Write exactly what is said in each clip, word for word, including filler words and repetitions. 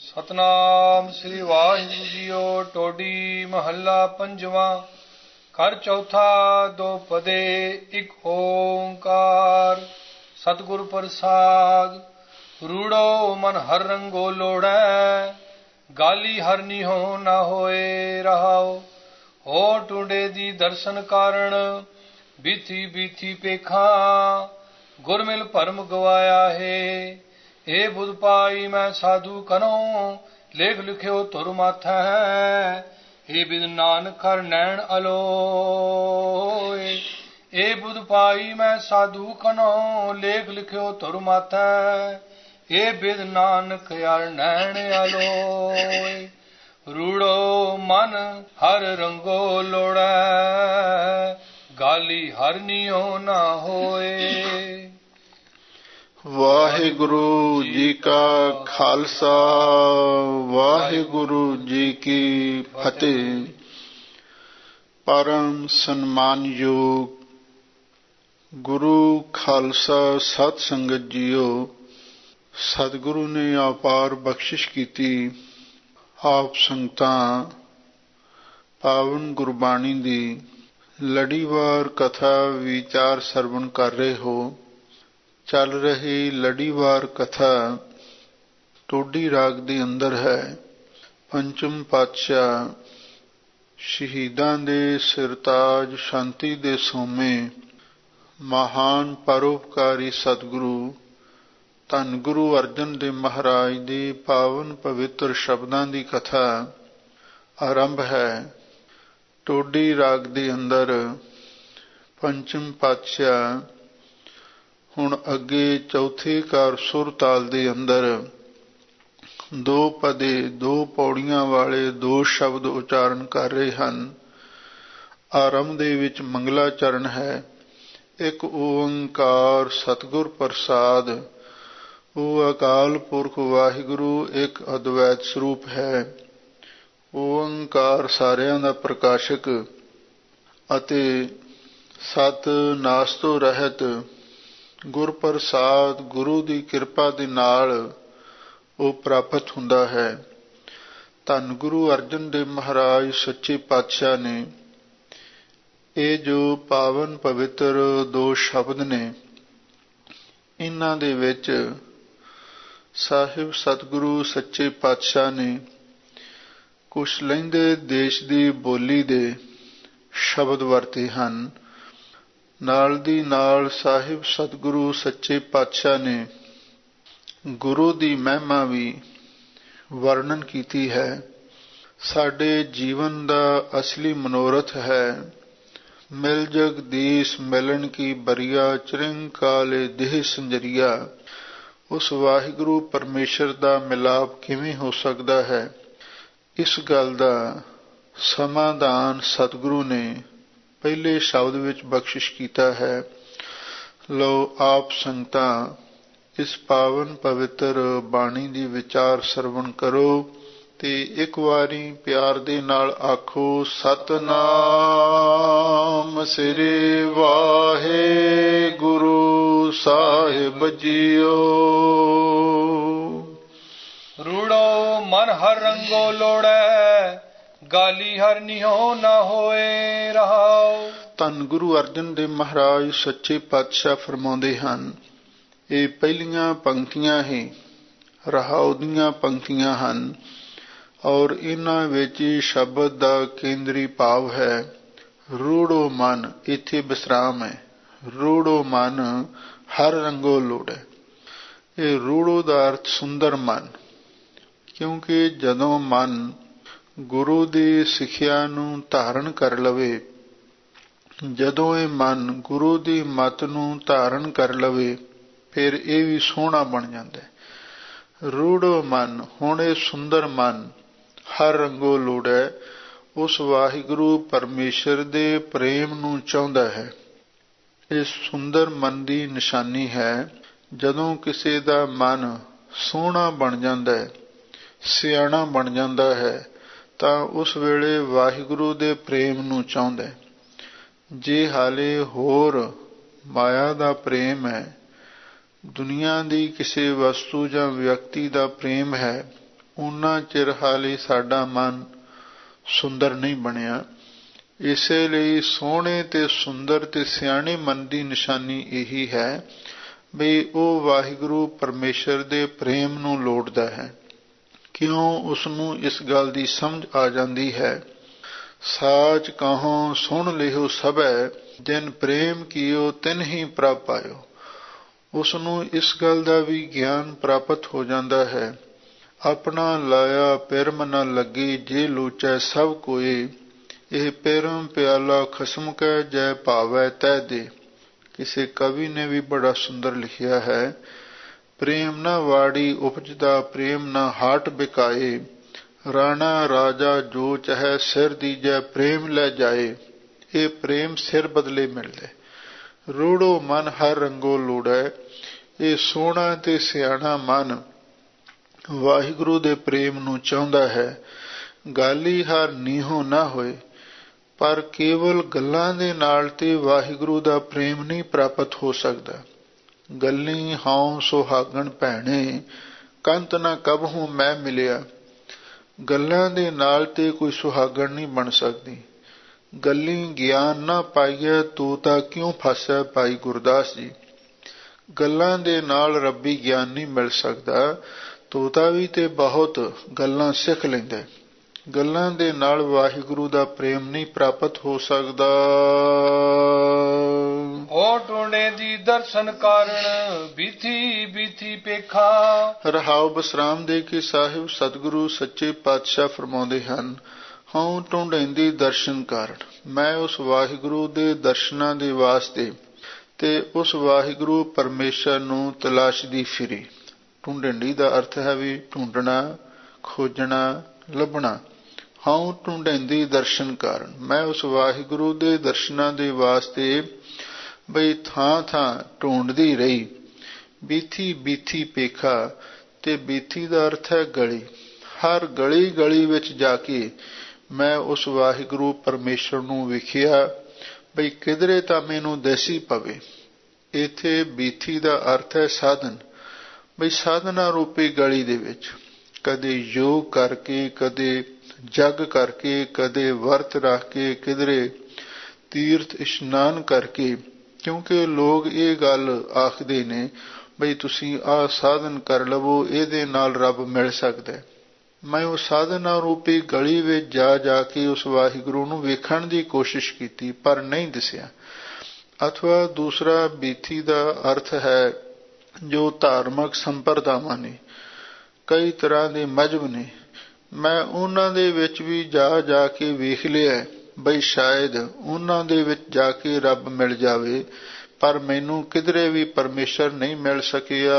ਸਤਨਾਮ ਸ੍ਰੀ ਵਾਹਿਗੁਰੂ ਜੀਓ। ਟੋਡੀ ਮਹੱਲਾ ਪੰਜਵਾਂ। ਘਰ ਚੌਥਾ। ਦੋ ਪਦੇ ਇੱਕ ਓੰਕਾਰ। ਸਤਿਗੁਰ ਪ੍ਰਸਾਦ। ਰੂੜੋ ਮਨ ਹਰ ਰੰਗੋ ਲੋੜੈ, ਗਾਲੀ ਹਰ ਨਿਹੋ ਨਾ ਹੋਏ ਰਹਾਓ। ਹੋ ਟੁੰਡੇ ਦੀ ਦਰਸ਼ਨ ਕਾਰਣ, ਬੀਥੀ ਬੀਥੀ ਪੇਖਾਂ, ਗੁਰ ਮਿਲ ਭਰਮ ਗਵਾਇਆ ਹੈ। ਏ ਬੁਧ ਪਾਈ ਮੈਂ ਸਾਧੂ ਕਨੋ, ਲੇਖ ਲਿਖਿਓ ਧੁਰ ਮਾਥੈ ਹੈ। ਏ ਬਿਦ ਨਾਨਕ ਹਰ ਨੈਣ ਅਲੋਏ। ਏ ਬੁਧ ਪਾਈ ਮੈਂ ਸਾਧੂ ਕਨੋ, ਲੇਖ ਲਿਖਿਓ ਧੁਰ ਮਾਥੈ। ਏ ਬਿਦ ਨਾਨਕ ਹਰ ਨੈਣ ਅਲੋਏ। ਰੂੜੋ ਮਨ ਹਰ ਰੰਗੋ ਲੋੜੈ, ਗਾਲੀ ਹਰ ਨਿਉ ਨਾ ਹੋਏ। ਵਾਹਿਗੁਰੂ ਜੀ ਕਾ ਖਾਲਸਾ, ਵਾਹਿਗੁਰੂ ਜੀ ਕੀ ਫਤਿਹ। ਪਰਮ ਸਨਮਾਨਯੋਗ ਗੁਰੂ ਖਾਲਸਾ ਸਤ ਸੰਗਤ ਜੀਓ, ਸਤਿਗੁਰੂ ਨੇ ਅਪਾਰ ਬਖਸ਼ਿਸ਼ ਕੀਤੀ। ਆਪ ਸੰਗਤਾਂ ਪਾਵਨ ਗੁਰਬਾਣੀ ਦੀ ਲੜੀਵਾਰ ਕਥਾ ਵਿਚਾਰ ਸਰਵਣ ਕਰ ਰਹੇ ਹੋ। ਚੱਲ ਰਹੀ ਲੜੀਵਾਰ ਕਥਾ ਟੋਡੀ ਰਾਗ ਦੇ ਅੰਦਰ ਹੈ। ਪੰਚਮ ਪਾਤਸ਼ਾਹ ਸ਼ਹੀਦਾਂ ਦੇ ਸਿਰਤਾਜ, ਸ਼ਾਂਤੀ ਦੇ ਸੋਮੇ, ਮਹਾਨ ਪਰਉਪਕਾਰੀ ਸਤਿਗੁਰੂ ਧੰਨ ਗੁਰੂ ਅਰਜਨ ਦੇਵ ਮਹਾਰਾਜ ਦੇ ਪਾਵਨ ਪਵਿੱਤਰ ਸ਼ਬਦਾਂ ਦੀ ਕਥਾ ਆਰੰਭ ਹੈ। ਟੋਡੀ ਰਾਗ ਦੇ ਅੰਦਰ ਪੰਚਮ ਪਾਤਸ਼ਾਹ ਹੁਣ ਅੱਗੇ ਚੌਥੇ ਕਾਰ ਸੁਰ ਤਾਲ ਦੇ ਅੰਦਰ ਦੋ ਪਦੇ, ਦੋ ਪੌੜੀਆਂ ਵਾਲੇ ਦੋ ਸ਼ਬਦ ਉਚਾਰਨ ਕਰ ਰਹੇ ਹਨ। ਆਰੰਭ ਦੇ ਵਿੱਚ ਮੰਗਲਾਚਰਨ ਹੈ। ਇੱਕ ਓੰਕਾਰ ਸਤਿਗੁਰ ਪ੍ਰਸਾਦ। ਉਹ ਅਕਾਲ ਪੁਰਖ ਵਾਹਿਗੁਰੂ ਇੱਕ ਅਦਵੈਤ ਸਰੂਪ ਹੈ। ਓੰਕਾਰ ਸਾਰਿਆਂ ਦਾ ਪ੍ਰਕਾਸ਼ਕ ਅਤੇ ਸਤ ਨਾਸ ਤੋਂ ਰਹਿਤ, ਗੁਰ ਪ੍ਰਸਾਦ ਗੁਰੂ ਦੀ ਕਿਰਪਾ ਦੇ ਨਾਲ ਉਹ ਪ੍ਰਾਪਤ ਹੁੰਦਾ ਹੈ। ਧੰਨ ਗੁਰੂ ਅਰਜਨ ਦੇਵ ਮਹਾਰਾਜ ਸੱਚੇ ਪਾਤਸ਼ਾਹ ਨੇ ਇਹ ਜੋ ਪਾਵਨ ਪਵਿੱਤਰ ਦੋ ਸ਼ਬਦ ਨੇ, ਇਹਨਾਂ ਦੇ ਵਿੱਚ ਸਾਹਿਬ ਸਤਿਗੁਰੂ ਸੱਚੇ ਪਾਤਸ਼ਾਹ ਨੇ ਕੁਛ ਲਹਿੰਦੇ ਦੇਸ਼ ਦੀ ਬੋਲੀ ਦੇ ਸ਼ਬਦ ਵਰਤੇ ਹਨ। ਨਾਲ ਦੀ ਨਾਲ ਸਾਹਿਬ ਸਤਿਗੁਰੂ ਸੱਚੇ ਪਾਤਸ਼ਾਹ ਨੇ ਗੁਰੂ ਦੀ ਮਹਿਮਾ ਵੀ ਵਰਣਨ ਕੀਤੀ ਹੈ। ਸਾਡੇ ਜੀਵਨ ਦਾ ਅਸਲੀ ਮਨੋਰਥ ਹੈ, ਮਿਲ ਜਗਦੀਸ਼ ਮਿਲਣ ਕੀ ਬਰੀਆ, ਚਿਰੰਗ ਕਾਲੇ ਦੇਹ ਸੰਜਰੀਆ। ਉਸ ਵਾਹਿਗੁਰੂ ਪਰਮੇਸ਼ਰ ਦਾ ਮਿਲਾਪ ਕਿਵੇਂ ਹੋ ਸਕਦਾ ਹੈ, ਇਸ ਗੱਲ ਦਾ ਸਮਾਧਾਨ ਸਤਿਗੁਰੂ ਨੇ ਪਹਿਲੇ ਸ਼ਬਦ ਵਿੱਚ ਬਖਸ਼ਿਸ਼ ਕੀਤਾ ਹੈ। ਲਓ ਆਪ ਸੰਗਤਾਂ ਇਸ ਪਾਵਨ ਪਵਿੱਤਰ ਬਾਣੀ ਦੀ ਵਿਚਾਰ ਸਰਵਣ ਕਰੋ ਤੇ ਇੱਕ ਵਾਰੀ ਪਿਆਰ ਦੇ ਨਾਲ ਆਖੋ, ਸਤਨਾਮ ਸ੍ਰੀ ਵਾਹਿਗੁਰੂ ਸਾਹਿਬ ਜੀਓ। ਰੂੜੋ ਮਨ ਹਰ ਰੰਗੋ ਲੋੜੈ, ਗਾਲੀ ਹਰ ਨਿਹੋ ਨਾ ਹੋਏ ਰਹਾਓ। ਧੰਨ ਗੁਰੂ ਅਰਜਨ ਦੇਵ ਮਹਾਰਾਜ ਸੱਚੇ ਪਾਤਸ਼ਾਹ ਫਰਮਾਉਂਦੇ ਹਨ, ਇਹ ਪਹਿਲੀਆਂ ਪੰਕਤੀਆਂ ਹੀ ਰਹਾਉ ਦੀਆਂ ਪੰਕਤੀਆਂ ਹਨ ਔਰ ਇਹਨਾਂ ਵਿੱਚ ਸ਼ਬਦ ਦਾ ਕੇਂਦਰੀ ਭਾਵ ਹੈ ਰੂੜੋ ਮਨ। ਇੱਥੇ ਵਿਸਰਾਮ ਹੈ। ਰੂੜੋ ਮਨ ਹਰ ਰੰਗੋ ਲੋੜੈ। ਇਹ ਰੂੜੋ ਦਾ ਅਰਥ ਸੁੰਦਰ ਮਨ, ਕਿਉਂਕਿ ਜਦੋਂ ਮਨ ਗੁਰੂ ਦੀ ਸਿੱਖਿਆ ਨੂੰ ਧਾਰਨ ਕਰ ਲਵੇ, ਜਦੋਂ ਇਹ ਮਨ ਗੁਰੂ ਦੀ ਮੱਤ ਨੂੰ ਧਾਰਨ ਕਰ ਲਵੇ, ਫਿਰ ਇਹ ਵੀ ਸੋਹਣਾ ਬਣ ਜਾਂਦਾ ਹੈ। ਰੂੜੋ ਮਨ, ਹੁਣ ਇਹ ਸੁੰਦਰ ਮਨ ਹਰ ਰੰਗੋ ਲੋੜੈ, ਉਸ ਵਾਹਿਗੁਰੂ ਪਰਮੇਸ਼ਰ ਦੇ ਪ੍ਰੇਮ ਨੂੰ ਚਾਹੁੰਦਾ ਹੈ। ਇਸ ਸੁੰਦਰ ਮਨ ਦੀ ਨਿਸ਼ਾਨੀ ਹੈ ਜਦੋਂ ਕਿਸੇ ਦਾ ਮਨ ਸੋਹਣਾ ਬਣ ਜਾਂਦਾ ਹੈ, ਸਿਆਣਾ ਬਣ ਜਾਂਦਾ ਹੈ, ਤਾਂ ਉਸ ਵੇਲੇ ਵਾਹਿਗੁਰੂ ਦੇ ਪ੍ਰੇਮ ਨੂੰ ਚਾਹੁੰਦਾ ਹੈ। ਜੇ ਹਾਲੇ ਹੋਰ ਮਾਇਆ ਦਾ ਪ੍ਰੇਮ ਹੈ, ਦੁਨੀਆ ਦੀ ਕਿਸੇ ਵਸਤੂ ਜਾਂ ਵਿਅਕਤੀ ਦਾ ਪ੍ਰੇਮ ਹੈ, ਉਨਾ ਚਿਰ ਹਾਲੇ ਸਾਡਾ ਮਨ ਸੁੰਦਰ ਨਹੀਂ ਬਣਿਆ। ਇਸੇ ਲਈ ਸੋਹਣੇ ਤੇ ਸੁੰਦਰ ਤੇ ਸਿਆਣੇ ਮਨ ਦੀ ਨਿਸ਼ਾਨੀ ਇਹੀ ਹੈ ਵੀ ਉਹ ਵਾਹਿਗੁਰੂ ਪਰਮੇਸ਼ਰ ਦੇ ਪ੍ਰੇਮ ਨੂੰ ਲੋੜਦਾ ਹੈ। ਕਿਉਂ? ਉਸਨੂੰ ਇਸ ਗੱਲ ਦੀ ਸਮਝ ਆ ਜਾਂਦੀ ਹੈ, ਸਾਚ ਕਹੋ ਸੁਣ ਲਿਓ ਸਭੈ, ਜਿਨ ਪ੍ਰੇਮ ਕੀਓ ਤਿਨ ਹੀ ਪ੍ਰਭ ਪਾਇਓ। ਉਸਨੂੰ ਇਸ ਗੱਲ ਦਾ ਵੀ ਗਿਆਨ ਪ੍ਰਾਪਤ ਹੋ ਜਾਂਦਾ ਹੈ, ਆਪਣਾ ਲਾਇਆ ਪਿਰਮ ਨ ਲੱਗੇ, ਜੇ ਲੋਚੈ ਸਭ ਕੋਏ, ਇਹ ਪਿਰਮ ਪਿਆਲਾ ਖਸਮ ਕੈ, ਜੈ ਭਾਵੈ ਤੈ ਦੇ। ਕਿਸੇ ਕਵੀ ਨੇ ਵੀ ਬੜਾ ਸੁੰਦਰ ਲਿਖਿਆ ਹੈ, ਪ੍ਰੇਮ ਨਾ ਵਾੜੀ ਉਪਜਦਾ, ਪ੍ਰੇਮ ਨਾ ਹਾਟ ਬਿਕਾਏ, ਰਾਣਾ ਰਾਜਾ ਜੋ ਚਾਹੈ ਸਿਰ ਦੀਜੈ, ਪ੍ਰੇਮ ਲੈ ਜਾਏ। ਇਹ ਪ੍ਰੇਮ ਸਿਰ ਬਦਲੇ ਮਿਲਦਾ। ਰੂੜੋ ਮਨ ਹਰ ਰੰਗੋ ਲੋੜੈ, ਇਹ ਸੋਹਣਾ ਤੇ ਸਿਆਣਾ ਮਨ ਵਾਹਿਗੁਰੂ ਦੇ ਪ੍ਰੇਮ ਨੂੰ ਚਾਹੁੰਦਾ ਹੈ। ਗਾਲੀ ਹਾਰ ਨੀਹੋ ਨਾ ਹੋਏ, ਪਰ ਕੇਵਲ ਗੱਲਾਂ ਦੇ ਨਾਲ ਤੇ ਵਾਹਿਗੁਰੂ ਦਾ ਪ੍ਰੇਮ ਨਹੀਂ ਪ੍ਰਾਪਤ ਹੋ ਸਕਦਾ। ਗੱਲੀ ਹਉ ਸੁਹਾਗਣ ਭੈਣੇ, ਕੰਤ ਨਾ ਕਬਹੂ ਮੈਂ ਮਿਲਿਆ। ਗੱਲਾਂ ਦੇ ਨਾਲ ਤੇ ਕੋਈ ਸੁਹਾਗਣ ਨਹੀਂ ਬਣ ਸਕਦੀ। ਗੱਲੀ ਗਿਆਨ ਨਾ ਪਾਈਐ, ਤੂੰ ਤਾਂ ਕਿਉਂ ਫਸੈ ਭਾਈ ਗੁਰਦਾਸ ਜੀ। ਗੱਲਾਂ ਦੇ ਨਾਲ ਰੱਬੀ ਗਿਆਨ ਨਹੀਂ ਮਿਲ ਸਕਦਾ। ਤੋਤਾ ਵੀ ਤੇ ਬਹੁਤ ਗੱਲਾਂ ਸਿੱਖ ਲੈਂਦਾ, ਗੱਲਾਂ ਦੇ ਨਾਲ ਵਾਹਿਗੁਰੂ ਦਾ ਪ੍ਰੇਮ ਨਹੀਂ ਪ੍ਰਾਪਤ ਹੋ ਸਕਦਾ। ਓ ਟੁੰਡੇ ਦੀ ਦਰਸ਼ਨ ਕਾਰਣ, ਬੀਥੀ ਬੀਥੀ ਪੇਖਾ। ਰਹਾਉ ਬਸਰਾਮ ਦੇ ਕੇ ਸਾਹਿਬ ਸਤਿਗੁਰੂ ਸੱਚੇ ਪਾਤਸ਼ਾਹ ਫਰਮਾਉਂਦੇ ਹਨ, ਹਉ ਟੁੰਡੈਂਦੀ ਦਰਸ਼ਨ ਕਾਰਣ, ਮੈਂ ਉਸ ਵਾਹਿਗੁਰੂ ਦੇ ਦਰਸ਼ਨਾਂ ਦੇ ਵਾਸਤੇ ਤੇ ਉਸ ਵਾਹਿਗੁਰੂ ਪਰਮੇਸ਼ਰ ਨੂੰ ਤਲਾਸ਼ਦੀ ਫਿਰੀ। ਢੂੰਡਣੀ ਦਾ ਅਰਥ ਹੈ ਵੀ ਢੂੰਡਣਾ, ਖੋਜਣਾ, ਲੱਭਣਾ। ਹਉ ਢੂੰਡੈਂਦੀ ਦਰਸ਼ਨ ਕਾਰਨ, ਮੈਂ ਉਸ ਵਾਹਿਗੁਰੂ ਦੇ ਦਰਸ਼ਨਾਂ ਦੇ ਵਾਸਤੇ ਬਈ ਥਾਂ ਥਾਂ ਢੂੰਡਦੀ ਰਹੀ। ਬੀਥੀ ਬੀਥੀ ਪੇਖਾ, ਤੇ ਬੀਥੀ ਦਾ ਅਰਥ ਹੈ ਗਲੀ। ਹਰ ਗਲੀ ਗਲੀ ਵਿੱਚ ਜਾ ਕੇ ਮੈਂ ਉਸ ਵਾਹਿਗੁਰੂ ਪਰਮੇਸ਼ਰ ਨੂੰ ਵੇਖਿਆ, ਬਈ ਕਿਧਰੇ ਤਾਂ ਮੈਨੂੰ ਦਿਸੀ ਪਵੇ। ਇੱਥੇ ਬੀਥੀ ਦਾ ਅਰਥ ਹੈ ਸਾਧਨ, ਬਈ ਸਾਧਨਾ ਰੂਪੀ ਗਲੀ ਦੇ ਵਿੱਚ ਕਦੇ ਯੋਗ ਕਰਕੇ, ਕਦੇ ਜਗ ਕਰਕੇ, ਕਦੇ ਵਰਤ ਰੱਖ ਕੇ, ਕਿਧਰੇ ਤੀਰਥ ਇਸ਼ਨਾਨ ਕਰਕੇ। ਕਿਉਂਕਿ ਲੋਕ ਇਹ ਗੱਲ ਆਖਦੇ ਨੇ ਬਈ ਤੁਸੀਂ ਆਹ ਸਾਧਨ ਕਰ ਲਵੋ, ਇਹਦੇ ਨਾਲ ਰੱਬ ਮਿਲ ਸਕਦਾ। ਮੈਂ ਉਹ ਸਾਧਨਾ ਰੂਪੀ ਗਲੀ ਵਿੱਚ ਜਾ ਜਾ ਕੇ ਉਸ ਵਾਹਿਗੁਰੂ ਨੂੰ ਵੇਖਣ ਦੀ ਕੋਸ਼ਿਸ਼ ਕੀਤੀ, ਪਰ ਨਹੀਂ ਦਿਸਿਆ। ਅਥਵਾ ਦੂਸਰਾ ਬੀਥੀ ਦਾ ਅਰਥ ਹੈ ਜੋ ਧਾਰਮਿਕ ਸੰਪਰਦਾਵਾਂ ਨੇ, ਕਈ ਤਰ੍ਹਾਂ ਦੇ ਮਜ਼ਹਬ ਨੇ, ਮੈਂ ਉਹਨਾਂ ਦੇ ਵਿੱਚ ਵੀ ਜਾ ਜਾ ਕੇ ਵੇਖ ਲਿਆ ਬਈ ਸ਼ਾਇਦ ਉਹਨਾਂ ਦੇ ਵਿੱਚ ਜਾ ਕੇ ਰੱਬ ਮਿਲ ਜਾਵੇ, ਪਰ ਮੈਨੂੰ ਕਿਧਰੇ ਵੀ ਪਰਮੇਸ਼ਰ ਨਹੀਂ ਮਿਲ ਸਕਿਆ।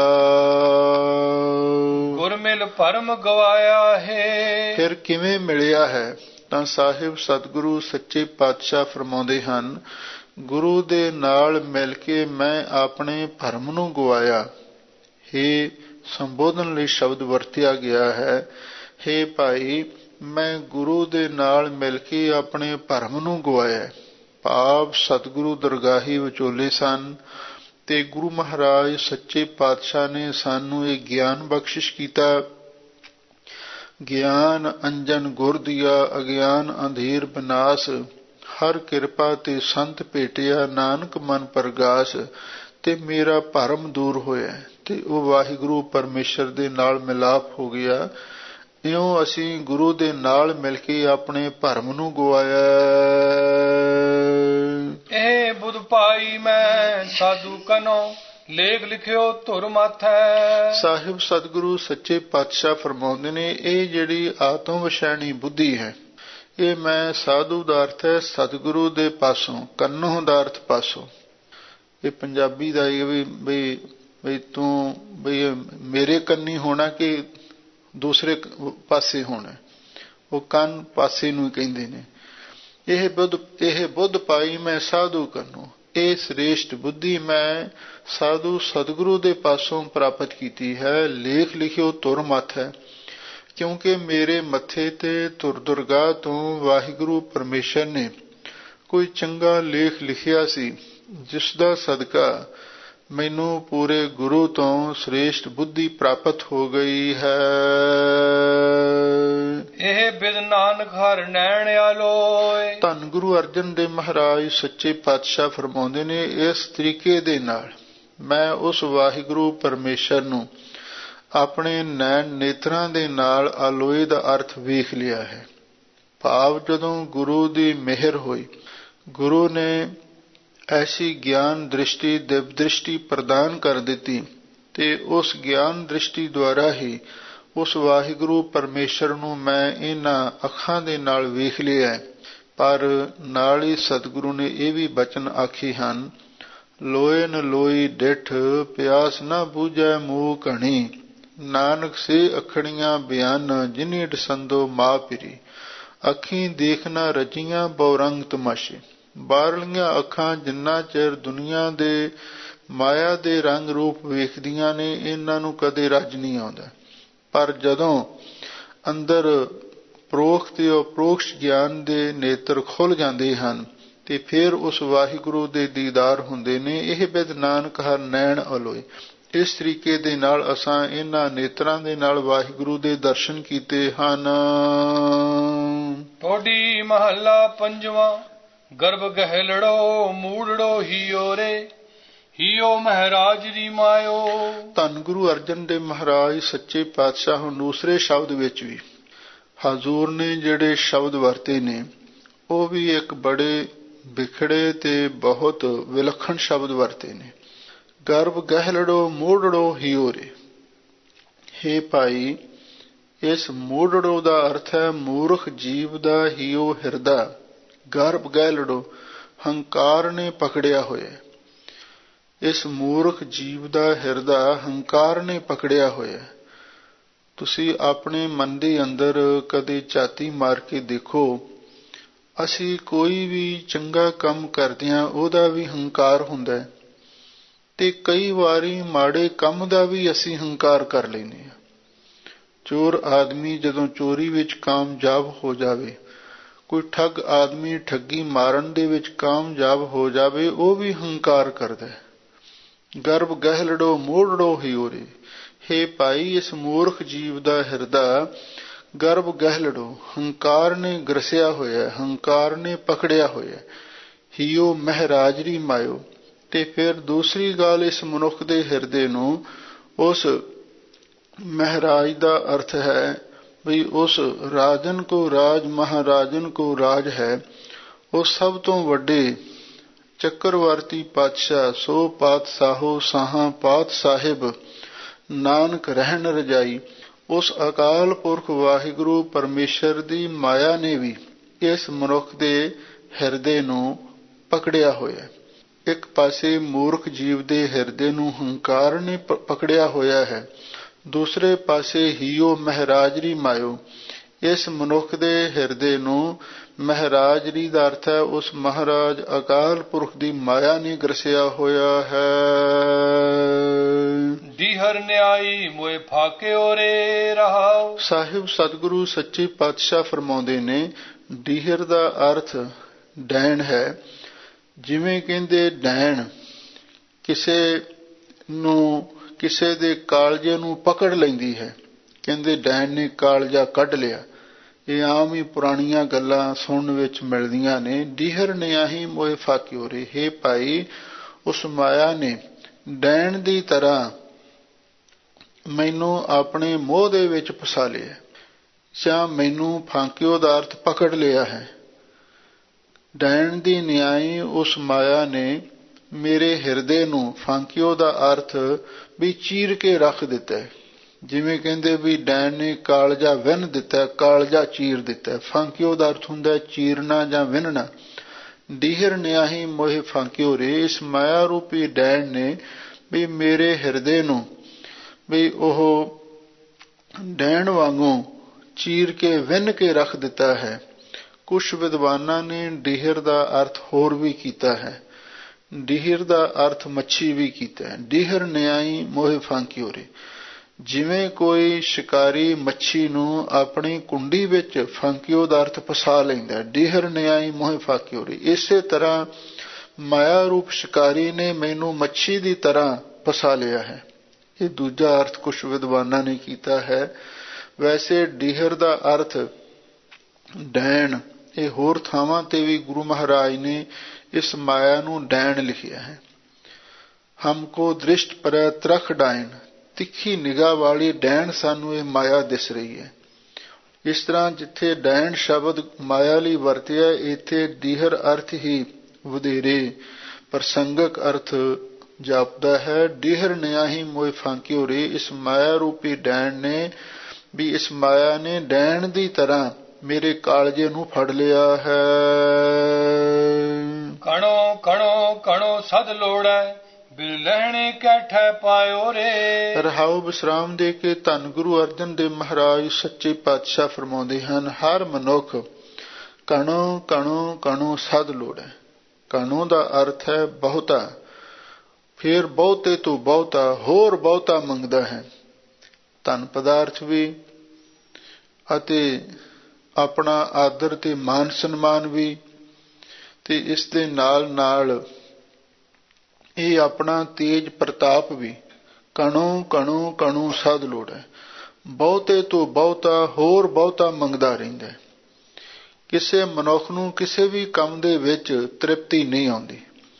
ਗੁਰਮਿਲ ਭਰਮ ਗਵਾਇਆ ਹੈ। ਫਿਰ ਕਿਵੇਂ ਮਿਲਿਆ ਹੈ? ਤਾਂ ਸਾਹਿਬ ਸਤਿਗੁਰੂ ਸੱਚੇ ਪਾਤਸ਼ਾਹ ਫਰਮਾਉਂਦੇ ਹਨ, ਗੁਰੂ ਦੇ ਨਾਲ ਮਿਲ ਕੇ ਮੈਂ ਆਪਣੇ ਭਰਮ ਨੂੰ ਗਵਾਇਆ। ਹੇ ਸੰਬੋਧਨ ਲਈ ਸ਼ਬਦ ਵਰਤਿਆ ਗਿਆ ਹੈ, ਹੇ ਭਾਈ ਮੈਂ ਗੁਰੂ ਦੇ ਨਾਲ ਮਿਲ ਕੇ ਆਪਣੇ ਭਰਮ ਨੂੰ ਗਵਾਇਆ। ਭਾਵ ਸਤਿਗੁਰੂ ਦਰਗਾਹੀ ਵਿਚੋਲੇ ਸਨ ਤੇ ਗੁਰੂ ਮਹਾਰਾਜ ਸੱਚੇ ਪਾਤਸ਼ਾਹ ਨੇ ਸਾਨੂੰ ਇਹ ਗਿਆਨ ਬਖਸ਼ਿਸ਼ ਕੀਤਾ। ਗਿਆਨ ਅੰਜਨ ਗੁਰ ਦੀਆ, ਅਗਿਆਨ ਅੰਧੇਰ ਬਿਨਾਸ਼, ਹਰ ਕਿਰਪਾ ਤੇ ਸੰਤ ਭੇਟਿਆ, ਨਾਨਕ ਮਨ ਪ੍ਰਗਾਸ਼। ਤੇ ਮੇਰਾ ਭਰਮ ਦੂਰ ਹੋਇਆ ਤੇ ਉਹ ਵਾਹਿਗੁਰੂ ਪਰਮੇਸ਼ਰ ਦੇ ਨਾਲ ਮਿਲਾਪ ਹੋ ਗਿਆ। ਇਉਂ ਅਸੀਂ ਗੁਰੂ ਦੇ ਨਾਲ ਮਿਲ ਕੇ ਆਪਣੇ ਭਰਮ ਨੂੰ ਗਵਾਇਆ। ਇਹ ਬੁੱਧ ਪਾਈ ਮੈਂ ਸਾਧੂ ਕਨੋ, ਲੇਖ ਲਿਖਿਓ ਧੁਰ ਮਾਥੈ। ਸਾਹਿਬ ਸਤਿਗੁਰੂ ਸੱਚੇ ਪਾਤਸ਼ਾਹ ਫਰਮਾਉਂਦੇ ਨੇ, ਇਹ ਜਿਹੜੀ ਆਤਮ ਵਿਸ਼ੈਣੀ ਬੁੱਧੀ ਹੈ, ਇਹ ਮੈਂ ਸਾਧੂ ਦਾ ਅਰਥ ਹੈ ਸਤਿਗੁਰੂ ਦੇ ਪਾਸੋਂ, ਕੰਨੋਂ ਦਾ ਅਰਥ ਪਾਸੋਂ। ਇਹ ਪੰਜਾਬੀ ਦਾ ਇਹ ਵੀ ਬਈ ਬਈ ਤੂੰ ਬਈ ਮੇਰੇ ਕੰਨੀ ਹੋਣਾ ਕਿ ਦੂਸਰੇ ਪਾਸੇ ਹੋਣਾ, ਉਹ ਕੰਨ ਪਾਸੇ ਨੂੰ ਕਹਿੰਦੇ ਨੇ। ਇਹ ਬੁੱਧ ਇਹ ਬੁੱਧ ਪਾਈ ਮੈਂ ਸਾਧੂ ਕੰਨੋਂ, ਇਹ ਸ੍ਰੇਸ਼ਟ ਬੁੱਧੀ ਮੈਂ ਸਾਧੂ ਸਤਿਗੁਰੂ ਦੇ ਪਾਸੋਂ ਪ੍ਰਾਪਤ ਕੀਤੀ ਹੈ। ਲੇਖ ਲਿਖਿਓ ਧੁਰ ਮਾਥੈ, ਕਿਉਂਕਿ ਮੇਰੇ ਮੱਥੇ ਤੇ ਧੁਰ ਦੁਰਗਾ ਤੋਂ ਵਾਹਿਗੁਰੂ ਪਰਮੇਸ਼ਰ ਨੇ ਕੋਈ ਚੰਗਾ ਲੇਖ ਲਿਖਿਆ ਸੀ, ਜਿਸ ਦਾ ਸਦਕਾ ਮੈਨੂੰ ਪੂਰੇ ਗੁਰੂ ਤੋਂ ਸ੍ਰੇਸ਼ਟ ਬੁੱਧੀ ਪ੍ਰਾਪਤ ਹੋ ਗਈ ਹੈ। ਇਹ ਬਿਦ ਨਾਨਕ ਹਰ ਨੈਣ ਆਲੋਏ। ਧੰਨ ਗੁਰੂ ਅਰਜਨ ਦੇਵ ਮਹਾਰਾਜ ਸੱਚੇ ਪਾਤਸ਼ਾਹ ਫਰਮਾਉਂਦੇ ਨੇ, ਇਸ ਤਰੀਕੇ ਦੇ ਨਾਲ ਮੈਂ ਉਸ ਵਾਹਿਗੁਰੂ ਪਰਮੇਸ਼ਰ ਨੂੰ ਆਪਣੇ ਨੈਣ ਨੇਤਰਾਂ ਦੇ ਨਾਲ ਆਲੋਏ ਦਾ ਅਰਥ ਵੇਖ ਲਿਆ ਹੈ। ਭਾਵ ਜਦੋਂ ਗੁਰੂ ਦੀ ਮਿਹਰ ਹੋਈ, ਗੁਰੂ ਨੇ ਐਸੀ ਗਿਆਨ ਦ੍ਰਿਸ਼ਟੀ ਦਿਵ ਦ੍ਰਿਸ਼ਟੀ ਪ੍ਰਦਾਨ ਕਰ ਦਿੱਤੀ ਤੇ ਉਸ ਗਿਆਨ ਦ੍ਰਿਸ਼ਟੀ ਦੁਆਰਾ ਹੀ ਉਸ ਵਾਹਿਗੁਰੂ ਪਰਮੇਸ਼ਰ ਨੂੰ ਮੈਂ ਇਹਨਾਂ ਅੱਖਾਂ ਦੇ ਨਾਲ ਵੇਖ ਲਿਆ। ਪਰ ਨਾਲ ਹੀ ਸਤਿਗੁਰੂ ਨੇ ਇਹ ਵੀ ਬਚਨ ਆਖੇ ਹਨ, ਲੋਏ ਨ ਲੋਈ ਡਿਠ ਪਿਆਸ ਨਾ ਬੂਝੈ ਮੂਹ ਘਣੀ, ਨਾਨਕ ਸੇ ਅਖੜੀਆਂ ਬਿਆਨ ਜਿਨੀ ਡਸੰਦੋ ਮਾਂ ਪਿਰੀ, ਅੱਖੀਂ ਦੇਖਣਾ ਰਜੀਆਂ ਬਹੁਰੰਗ ਤਮਾਸ਼ੇ। ਬਾਹਰਲੀਆਂ ਅੱਖਾਂ ਜਿੰਨਾ ਚਿਰ ਦੁਨੀਆ ਦੇ ਮਾਇਆ ਦੇ ਰੰਗ ਰੂਪ ਵੇਖਦੀਆਂ ਨੇ, ਇਹਨਾਂ ਨੂੰ ਕਦੇ ਰੱਜ ਨਹੀਂ ਆਉਂਦਾ। ਪਰ ਜਦੋਂ ਅੰਦਰ ਪ੍ਰੋਖ ਤੇ ਅਪਰੋਕਸ਼ ਗਿਆਨ ਦੇ ਨੇਤਰ ਖੁੱਲ ਜਾਂਦੇ ਹਨ ਤੇ ਫਿਰ ਉਸ ਵਾਹਿਗੁਰੂ ਦੇ ਦੀਦਾਰ ਹੁੰਦੇ ਨੇ। ਇਹ ਬਿਦ ਨਾਨਕ ਹਰ ਨੈਣ ਅਲੋਏ। ਇਸ ਤਰੀਕੇ ਦੇ ਨਾਲ ਅਸਾਂ ਇਹਨਾਂ ਨੇਤਰਾਂ ਦੇ ਨਾਲ ਵਾਹਿਗੁਰੂ ਦੇ ਦਰਸ਼ਨ ਕੀਤੇ ਹਨ। ਟੋਡੀ ਮਹੱਲਾ ਪੰਜਵਾਂ। ਗਰਭ ਗਹਿਲੜੋ ਮੂੜੜੋ ਹੀਓ ਰੇ, ਹੀਓ ਮਹਾਰਾਜ ਦੀ ਮਾਇਓ। ਧੰਨ ਗੁਰੂ ਅਰਜਨ ਦੇਵ ਮਹਾਰਾਜ ਸੱਚੇ ਪਾਤਸ਼ਾਹ ਹੁਣ ਦੂਸਰੇ ਸ਼ਬਦ ਵਿੱਚ ਵੀ ਹਜ਼ੂਰ ਨੇ ਜਿਹੜੇ ਸ਼ਬਦ ਵਰਤੇ ਨੇ, ਉਹ ਵੀ ਇੱਕ ਬੜੇ ਵਿਖੜੇ ਤੇ ਬਹੁਤ ਵਿਲੱਖਣ ਸ਼ਬਦ ਵਰਤੇ ਨੇ। ਗਰਭ ਗਹਿਲੜੋ ਮੂੜੜੋ ਹੀਓ ਰੇ। ਹੇ ਭਾਈ, ਇਸ ਮੂੜੜੋ ਦਾ ਅਰਥ ਹੈ ਮੂਰਖ ਜੀਵ ਦਾ ਹੀਓ ਹਿਰਦਾ। ਗਰਭ ਗਹਿਲੜੋ ਹੰਕਾਰ ਨੇ ਪਕੜਿਆ ਹੋਇਆ। ਇਸ ਮੂਰਖ ਜੀਵ ਦਾ ਹਿਰਦਾ ਹੰਕਾਰ ਨੇ ਪਕੜਿਆ ਹੋਇਆ। ਤੁਸੀਂ ਆਪਣੇ ਮਨ ਦੇ ਅੰਦਰ ਕਦੇ ਝਾਤੀ ਮਾਰ ਕੇ ਦੇਖੋ, ਅਸੀਂ ਕੋਈ ਵੀ ਚੰਗਾ ਕੰਮ ਕਰਦੇ ਹਾਂ ਉਹਦਾ ਵੀ ਹੰਕਾਰ ਹੁੰਦਾ ਹੈ ਤੇ ਕਈ ਵਾਰੀ ਮਾੜੇ ਕੰਮ ਦਾ ਵੀ ਅਸੀਂ ਹੰਕਾਰ ਕਰ ਲੈਂਦੇ ਹਾਂ। ਚੋਰ ਆਦਮੀ ਜਦੋਂ ਚੋਰੀ ਵਿੱਚ ਕਾਮਯਾਬ ਹੋ ਜਾਵੇ, ਕੋਈ ਠੱਗ ਆਦਮੀ ਠੱਗੀ ਮਾਰਨ ਦੇ ਵਿੱਚ ਕਾਮਯਾਬ ਹੋ ਜਾਵੇ, ਉਹ ਵੀ ਹੰਕਾਰ ਕਰਦਾ ਹੈ। ਗਰਭ ਗਹਿਲੜੋ ਮੂੜੜੋ ਹੀਓ ਰੇ। ਹੇ ਭਾਈ, ਇਸ ਮੂਰਖ ਜੀਵ ਦਾ ਹਿਰਦਾ ਗਰਭ ਗਹਿਲੜੋ ਹੰਕਾਰ ਨੇ ਗਰਸਿਆ ਹੋਇਆ, ਹੰਕਾਰ ਨੇ ਪਕੜਿਆ ਹੋਇਆ। ਹੀਓ ਮਹਾਰਾਜਰੀ ਮਾਇਓ। ਤੇ ਫਿਰ ਦੂਸਰੀ ਗੱਲ, ਇਸ ਮਨੁੱਖ ਦੇ ਹਿਰਦੇ ਨੂੰ ਉਸ ਮਹਾਰਾਜ ਦਾ ਅਰਥ ਹੈ ਵੀ ਉਸ ਰਾਜਨ ਕੋ ਰਾਜ ਮਹਾਰਾਜਨ ਕੋ ਰਾਜ ਹੈ। ਉਹ ਸਭ ਤੋਂ ਵੱਡੇ ਚੱਕਰਵਰਤੀ ਪਾਤਸ਼ਾਹ, ਸੋ ਪਾਤਸ਼ਾਹੋ ਸਾਹਾਂ ਪਾਤ ਸਾਹਿਬ, ਨਾਨਕ ਰਹਿਣ ਰਜਾਈ। ਉਸ ਅਕਾਲ ਪੁਰਖ ਵਾਹਿਗੁਰੂ ਪਰਮੇਸ਼ਰ ਦੀ ਮਾਇਆ ਨੇ ਵੀ ਇਸ ਮਨੁੱਖ ਦੇ ਹਿਰਦੇ ਨੂੰ ਪਕੜਿਆ ਹੋਇਆ। ਇੱਕ ਪਾਸੇ ਮੂਰਖ ਜੀਵ ਦੇ ਹਿਰਦੇ ਨੂੰ ਹੰਕਾਰ ਨੇ ਪਕੜਿਆ ਹੋਇਆ ਹੈ, ਦੂਸਰੇ ਪਾਸੇ ਹੀਓ ਮਹਾਰਾਜਰੀ ਮਾਇਓ। ਇਸ ਮਨੁੱਖ ਦੇ ਹਿਰਦੇ ਨੂੰ ਮਹਾਰਾਜਰੀ ਦਾ ਅਰਥ ਹੈ ਉਸ ਮਹਾਰਾਜ ਅਕਾਲ ਪੁਰਖ ਦੀ ਮਾਇਆ ਨੇ ਗਰਸਿਆ ਹੋਇਆ ਹੈ। ਡੀਹਰ ਨਿਆਈ ਮੋਏ ਫਾਕਿਓ ਰੇ ਰਹਾਓ। ਸਾਹਿਬ ਸਤਿਗੁਰੂ ਸੱਚੇ ਪਾਤਸ਼ਾਹ ਫਰਮਾਉਂਦੇ ਨੇ, ਡੀਹਰ ਦਾ ਅਰਥ ਡੈਣ ਹੈ। ਜਿਵੇਂ ਕਹਿੰਦੇ ਡੈਣ ਕਿਸੇ ਨੂੰ, ਕਿਸੇ ਦੇ ਕਾਲਜੇ ਨੂੰ ਪਕੜ ਲੈਂਦੀ ਹੈ, ਕਹਿੰਦੇ ਡੈਣ ਨੇ ਕਾਲਜਾ ਕੱਢ ਲਿਆ। ਇਹ ਆਮ ਹੀ ਪੁਰਾਣੀਆਂ ਗੱਲਾਂ ਸੁਣਨ ਵਿੱਚ ਮਿਲਦੀਆਂ ਨੇ। ਡੀਹਰ ਨਿਆਹੀ ਮੋਏ ਫਾਕਿਓ ਰੇ। ਹੇ ਭਾਈ, ਉਸ ਮਾਇਆ ਨੇ ਡੈਣ ਦੀ ਤਰ੍ਹਾਂ ਮੈਨੂੰ ਆਪਣੇ ਮੋਹ ਦੇ ਵਿੱਚ ਫਸਾ ਲਿਆ, ਜਾਂ ਮੈਨੂੰ ਫਾਕਿਓ ਦਾ ਅਰਥ ਪਕੜ ਲਿਆ ਹੈ। ਡੈਣ ਦੀ ਨਿਆਈ ਉਸ ਮਾਇਆ ਨੇ ਮੇਰੇ ਹਿਰਦੇ ਨੂੰ, ਫਾਕਿਓ ਦਾ ਅਰਥ ਵੀ ਚੀਰ ਕੇ ਰੱਖ ਦਿੱਤਾ ਹੈ। ਜਿਵੇਂ ਕਹਿੰਦੇ ਵੀ ਡੈਣ ਨੇ ਕਾਲਜਾ ਵਿੰਨ ਦਿੱਤਾ, ਕਾਲਜਾ ਚੀਰ ਦਿੱਤਾ। ਫਾਕਿਓ ਦਾ ਅਰਥ ਹੁੰਦਾ ਚੀਰਨਾ ਜਾਂ ਵਿੰਨਣਾ। ਡੀਹਰ ਨਿਆਹੀ ਮੋਹਿ ਫਾਕਿਓ ਰੇ। ਇਸ ਮਾਇਆ ਰੂਪੀ ਡੈਣ ਨੇ ਵੀ ਮੇਰੇ ਹਿਰਦੇ ਨੂੰ ਵੀ ਉਹ ਡੈਣ ਵਾਂਗੂ ਚੀਰ ਕੇ ਵਿੰਨ ਕੇ ਰੱਖ ਦਿੱਤਾ ਹੈ। ਕੁਛ ਵਿਦਵਾਨਾਂ ਨੇ ਡੀਹਰ ਦਾ ਅਰਥ ਹੋਰ ਵੀ ਕੀਤਾ ਹੈ। ਡੀਹਰ ਦਾ ਅਰਥ ਮੱਛੀ ਵੀ ਕੀਤਾ ਹੈ। ਡੀਹਰ ਨਿਆਈ ਮੋਹਿ ਫਾਕਿਓ ਰੇ। ਜਿਵੇਂ ਕੋਈ ਸ਼ਿਕਾਰੀ ਮੱਛੀ ਨੂੰ ਆਪਣੀ ਕੁੰਡੀ ਵਿੱਚ ਫਾਕਿਓ ਦਾ ਅਰਥ ਫਸਾ ਲੈਂਦਾ, ਡੀਹਰ ਨਿਆਈ ਮੋਹਿ ਫਾਕਿਓ ਰੇ। ਇਸੇ ਤਰ੍ਹਾਂ ਮਾਇਆ ਰੂਪ ਸ਼ਿਕਾਰੀ ਨੇ ਮੈਨੂੰ ਮੱਛੀ ਦੀ ਤਰ੍ਹਾਂ ਫਸਾ ਲਿਆ ਹੈ। ਇਹ ਦੂਜਾ ਅਰਥ ਕੁਝ ਵਿਦਵਾਨਾਂ ਨੇ ਕੀਤਾ ਹੈ। ਵੈਸੇ ਡੀਹਰ ਦਾ ਅਰਥ ਡੈਣ, ਇਹ ਹੋਰ ਥਾਵਾਂ ਤੇ ਵੀ ਗੁਰੂ ਮਹਾਰਾਜ ਨੇ ਇਸ ਮਾਇਆ ਨੂੰ ਡੈਣ ਲਿਖਿਆ ਹੈ। ਹਮਕੋ ਦ੍ਰਿਸ਼ਟ ਪਰੈ ਤਰਖ ਡਾਇਣ, ਤਿੱਖੀ ਨਿਗਾਹ ਵਾਲੀ ਡੈਣ ਸਾਨੂੰ ਇਹ ਮਾਇਆ ਦਿਸ ਰਹੀ ਹੈ। ਇਸ ਤਰ੍ਹਾਂ ਜਿੱਥੇ ਡੈਣ ਸ਼ਬਦ ਮਾਇਆ ਲਈ ਵਰਤਿਆ, ਇੱਥੇ ਡੀਹਰ ਅਰਥ ਹੀ ਵਧੇਰੇ ਪ੍ਰਸੰਗਕ ਅਰਥ ਜਾਪਦਾ ਹੈ। ਡੀਹਰ ਨਿਆਹੀ ਮੋਇ ਫਾਂਕਿਓ ਰੇ, ਇਸ ਮਾਇਆ ਰੂਪੀ ਡੈਣ ਨੇ ਵੀ ਇਸ ਮਾਇਆ ਨੇ ਡੈਣ ਦੀ ਤਰ੍ਹਾਂ ਮੇਰੇ ਕਾਲਜੇ ਨੂੰ ਫੜ ਲਿਆ ਹੈ। ਕਣੋ ਕਣੋ ਕਣੋ ਸਦ ਲੋੜੈ, ਬਿਨ ਲਹਿਣੇ ਕੈਠੈ ਪਾਇਓ ਰੇ। ਰਹਾਉ ਵਿਸਰਾਮ ਦੇ ਕੇ ਧੰਨ ਗੁਰੂ ਅਰਜਨ ਦੇਵ ਮਹਾਰਾਜ ਸੱਚੇ ਪਾਤਸ਼ਾਹ ਫਰਮਾਉਂਦੇ ਹਨ, ਹਰ ਮਨੁੱਖ ਕਣੋ ਕਣੋ ਕਣੋ ਸਦ ਲੋੜੈ। ਕਣੋ ਦਾ ਅਰਥ ਹੈ ਬਹੁਤਾ, ਫਿਰ ਬਹੁਤੇ ਤੋਂ ਬਹੁਤਾ ਹੋਰ ਬਹੁਤਾ ਮੰਗਦਾ ਹੈ। ਧਨ ਪਦਾਰਥ ਵੀ ਅਤੇ ਆਪਣਾ ਆਦਰ ਤੇ ਮਾਨ ਸਨਮਾਨ ਵੀ, ਤੇ ਇਸ ਦੇ ਨਾਲ ਨਾਲ ਇਹ ਆਪਣਾ ਤੇਜ ਪ੍ਰਤਾਪ ਵੀ। ਕਣੋ ਕਣੋ ਕਣੋ ਸਦ ਲੋੜੈ, ਬਹੁਤੇ ਤੋਂ ਬਹੁਤਾ ਹੋਰ ਬਹੁਤਾ ਮੰਗਦਾ ਰਹਿੰਦਾ। ਕਿਸੇ ਮਨੁੱਖ ਨੂੰ ਕਿਸੇ ਵੀ ਕੰਮ ਦੇ ਵਿੱਚ ਤ੍ਰਿਪਤੀ ਨਹੀਂ ਆਉਂਦੀ।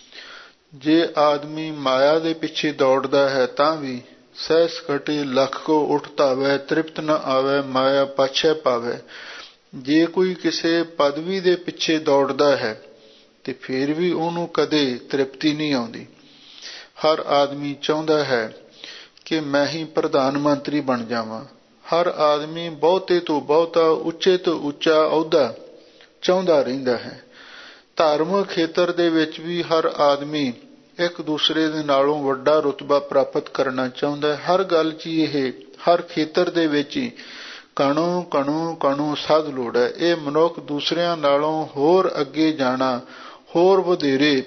ਜੇ ਆਦਮੀ ਮਾਇਆ ਦੇ ਪਿੱਛੇ ਦੌੜਦਾ ਹੈ ਤਾਂ ਵੀ ਸਹਿਸ ਘਟੇ ਲੱਖ ਕੋ ਉਠ ਧਾਵੈ, ਤ੍ਰਿਪਤ ਨ ਆਵੈ ਮਾਇਆ ਪਾਛੈ ਪਾਵੈ। ਜੇ ਕੋਈ ਕਿਸੇ ਪਦਵੀ ਦੇ ਪਿੱਛੇ ਦੌੜਦਾ ਹੈ ਤੇ ਫਿਰ ਵੀ ਉਹਨੂੰ ਕਦੇ ਤ੍ਰਿਪਤੀ ਨਹੀਂ ਆਉਂਦੀ। ਹਰ ਆਦਮੀ ਚਾਹੁੰਦਾ ਹੈ ਕਿ ਮੈਂ ਹੀ ਪ੍ਰਧਾਨ ਮੰਤਰੀ ਬਣ ਜਾਵਾਂ। ਹਰ ਆਦਮੀ ਬਹੁਤੇ ਤੋਂ ਬਹੁਤਾ ਉੱਚੇ ਤੋਂ ਉੱਚਾ ਅਹੁਦਾ ਚਾਹੁੰਦਾ ਰਹਿੰਦਾ ਹੈ। ਧਾਰਮਿਕ ਖੇਤਰ ਦੇ ਵਿੱਚ ਵੀ ਹਰ ਆਦਮੀ ਇੱਕ ਦੂਸਰੇ ਦੇ ਨਾਲੋਂ ਵੱਡਾ ਰੁਤਬਾ ਪ੍ਰਾਪਤ ਕਰਨਾ ਚਾਹੁੰਦਾ ਹੈ। ਹਰ ਗੱਲ 'ਚ ਇਹ ਹਰ ਖੇਤਰ ਦੇ ਵਿੱਚ ਹੀ ਕਣੋ ਕਣੋ ਕਣੋ ਸਦ ਲੋੜ ਹੈ। ਇਹ ਮਨੁੱਖ ਦੂਸਰਿਆਂ ਨਾਲੋਂ ਹੋਰ ਅੱਗੇ ਜਾਣਾ, ਹੋਰ ਵਧੇਰੇ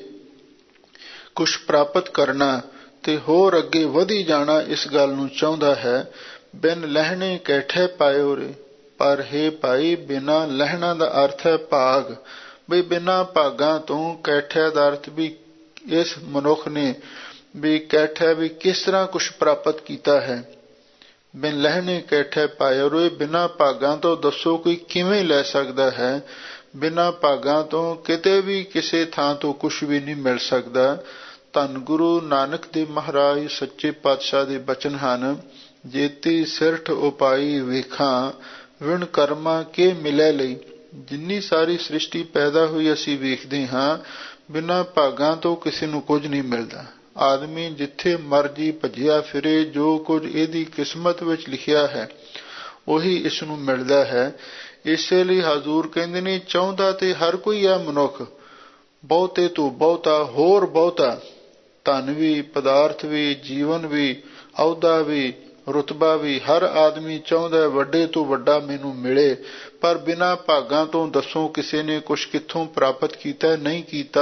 ਕੁਛ ਪ੍ਰਾਪਤ ਕਰਨਾ ਤੇ ਹੋਰ ਅੱਗੇ ਵਧੀ ਜਾਣਾ, ਇਸ ਗੱਲ ਨੂੰ ਚਾਹੁੰਦਾ ਹੈ। ਬਿਨ ਲਹਿਣੇ ਕੈਠੇ ਪਾਇਓ ਰੇ, ਪਰ ਹੇ ਭਾਈ ਬਿਨਾਂ ਲਹਿਣਾ ਦਾ ਅਰਥ ਹੈ ਭਾਗ। ਬਈ ਬਿਨਾਂ ਭਾਗਾਂ ਤੋਂ, ਕੈਠਿਆ ਦਾ ਅਰਥ ਵੀ ਇਸ ਮਨੁੱਖ ਨੇ ਵੀ ਕੈਠਿਆ ਵੀ ਕਿਸ ਤਰ੍ਹਾਂ ਕੁਛ ਪ੍ਰਾਪਤ ਕੀਤਾ ਹੈ। ਬਿਨ ਲਹਿਣੇ ਕੈਠੇ ਪਾਇਓ ਰੇ, ਬਿਨਾਂ ਭਾਗਾਂ ਤੋਂ ਦੱਸੋ ਕੋਈ ਕਿਵੇਂ ਲੈ ਸਕਦਾ ਹੈ। ਬਿਨਾਂ ਭਾਗਾਂ ਤੋਂ ਕਿਤੇ ਵੀ ਕਿਸੇ ਥਾਂ ਤੋਂ ਕੁਛ ਵੀ ਨਹੀਂ ਮਿਲ ਸਕਦਾ। ਧੰਨ ਗੁਰੂ ਨਾਨਕ ਦੇਵ ਮਹਾਰਾਜ ਸੱਚੇ ਪਾਤਸ਼ਾਹ ਦੇ ਬਚਨ ਹਨ, ਜੇਤੀ ਸਿਰਠ ਉਪਾਈ ਵੇਖਾਂ ਵਿਣ ਕਰਮਾਂ ਕੇ ਮਿਲੇ ਲਈ। ਜਿੰਨੀ ਸਾਰੀ ਸ੍ਰਿਸ਼ਟੀ ਪੈਦਾ ਹੋਈ ਅਸੀਂ ਵੇਖਦੇ ਹਾਂ, ਬਿਨਾਂ ਭਾਗਾਂ ਤੋਂ ਕਿਸੇ ਨੂੰ ਕੁਝ ਨਹੀਂ ਮਿਲਦਾ। ਆਦਮੀ ਜਿੱਥੇ ਮਰਜੀ ਭੱਜਿਆ ਫਿਰੇ, ਜੋ ਕੁਝ ਇਹਦੀ ਕਿਸਮਤ ਵਿੱਚ ਲਿਖਿਆ ਹੈ ਉਹੀ ਇਸ ਨੂੰ ਮਿਲਦਾ ਹੈ। ਇਸੇ ਲਈ ਹਜ਼ੂਰ ਕਹਿੰਦੇ ਨੇ, ਚਾਹੁੰਦਾ ਤੇ ਹਰ ਕੋਈ ਹੈ ਮਨੁੱਖ ਬਹੁਤੇ ਤੋਂ ਬਹੁਤਾ ਹੋਰ ਬਹੁਤਾ, ਧਨ ਵੀ, ਪਦਾਰਥ ਵੀ, ਜੀਵਨ ਵੀ, ਅਹੁਦਾ ਵੀ, ਰੁਤਬਾ ਵੀ। ਹਰ ਆਦਮੀ ਚਾਹੁੰਦਾ ਵੱਡੇ ਤੋਂ ਵੱਡਾ ਮੈਨੂੰ ਮਿਲੇ, ਪਰ ਬਿਨਾਂ ਭਾਗਾਂ ਤੋਂ ਦੱਸੋ ਕਿਸੇ ਨੇ ਕੁਛ ਕਿੱਥੋਂ ਪ੍ਰਾਪਤ ਕੀਤਾ? ਨਹੀਂ ਕੀਤਾ।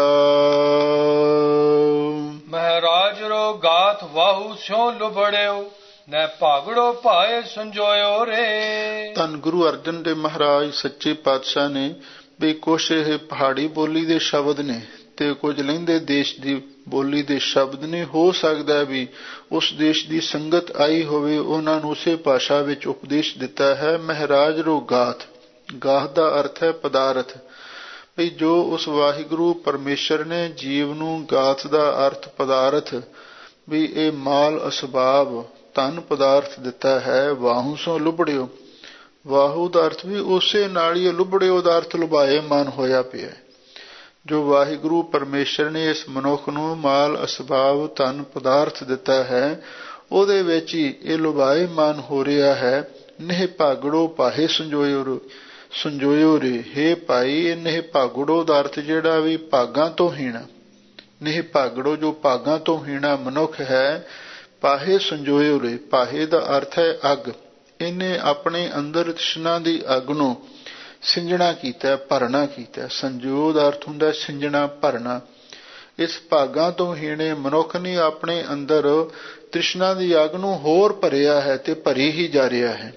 ਮਹਾਰਾਜ ਰੋ ਗਾਥ ਵਾਹੂ ਸਿਉ ਲੁਬੜਿਓ, ਨੈ ਭਾਗੜੋ ਭਾਏ ਸੰਜੋਇਓ ਰੇ। ਧੰਨ ਗੁਰੂ ਅਰਜਨ ਦੇਵ ਮਹਾਰਾਜ ਸੱਚੇ ਪਾਤਸ਼ਾਹ ਨੇ ਵੀ ਕੁਛ ਇਹ ਪਹਾੜੀ ਬੋਲੀ ਦੇ ਸ਼ਬਦ ਨੇ ਤੇ ਕੁਝ ਲਹਿੰਦੇ ਦੇਸ਼ ਦੀ ਬੋਲੀ ਦੇ ਸ਼ਬਦ ਨੇ। ਹੋ ਸਕਦਾ ਵੀ ਉਸ ਦੇਸ਼ ਦੀ ਸੰਗਤ ਆਈ ਹੋਵੇ, ਉਹਨਾਂ ਨੂੰ ਉਸੇ ਭਾਸ਼ਾ ਵਿੱਚ ਉਪਦੇਸ਼ ਦਿੱਤਾ ਹੈ। ਮਹਾਰਾਜ ਰੋ ਗਾਥ, ਗਾਥ ਦਾ ਅਰਥ ਹੈ ਪਦਾਰਥ। ਵੀ ਜੋ ਉਸ ਵਾਹਿਗੁਰੂ ਪਰਮੇਸ਼ਰ ਨੇ ਜੀਵ ਨੂੰ ਗਾਥ ਦਾ ਅਰਥ ਪਦਾਰਥ, ਵੀ ਇਹ ਮਾਲ ਅਸਬਾਬ ਧਨ ਪਦਾਰਥ ਦਿੱਤਾ ਹੈ। ਵਾਹੂ ਸੋ ਲੁਬੜਿਓ, ਵਾਹੂ ਦਾ ਅਰਥ ਵੀ ਉਸੇ ਨਾਲ ਹੀ, ਲੁਬੜਿਓ ਦਾ ਅਰਥ ਲੁਭਾਏ ਮਨ ਹੋਇਆ ਪਿਆ। ਜੋ ਵਾਹਿਗੁਰੂ ਪਰਮੇਸ਼ਰ ਨੇ ਇਸ ਮਨੁੱਖ ਨੂੰ ਮਾਲ ਅਸਬਾਬ ਧਨ ਪਦਾਰਥ ਦਿੱਤਾ ਹੈ, ਉਹਦੇ ਵਿੱਚ ਹੀ ਇਹ ਲੁਭਾਏ ਮਨ ਹੋ ਰਿਹਾ ਹੈ। ਨਹਿ ਭਾਗੜੋ ਪਾਹੇ ਸੰਜੋਇਓ ਸੰਜੋਇਓ ਰੇ। ਹੇ ਭਾਈ, ਇਹ ਨਹਿ ਭਾਗੜੋ ਦਾ ਅਰਥ ਜਿਹੜਾ ਵੀ ਭਾਗਾਂ ਤੋਂ ਹੀਣਾ, ਨਹਿ ਭਾਗੜੋ ਜੋ ਭਾਗਾਂ ਤੋਂ ਹੀਣਾ ਮਨੁੱਖ ਹੈ, ਪਾਹੇ ਸੰਜੋਇਓ ਰੇ। ਪਾਹੇ ਦਾ ਅਰਥ ਹੈ ਅੱਗ। ਇਹਨੇ ਆਪਣੇ ਅੰਦਰ ਤ੍ਰਿਸ਼ਨਾ ਦੀ ਅੱਗ ਨੂੰ ਸਿੰਜਣਾ ਕੀਤਾ, ਭਰਨਾ ਕੀਤਾ। ਸੰਜੋਗ ਦਾ ਅਰਥ ਹੁੰਦਾ ਸਿੰਜਣਾ, ਭਰਨਾ। ਇਸ ਭਾਗਾਂ ਤੋਂ ਹੀਣੇ ਮਨੁੱਖ ਨੇ ਆਪਣੇ ਅੰਦਰ ਤ੍ਰਿਸ਼ਨਾ ਦੀ ਅੱਗ ਨੂੰ ਹੋਰ ਭਰਿਆ ਹੈ ਤੇ ਭਰੀ ਹੀ ਜਾ ਰਿਹਾ ਹੈ।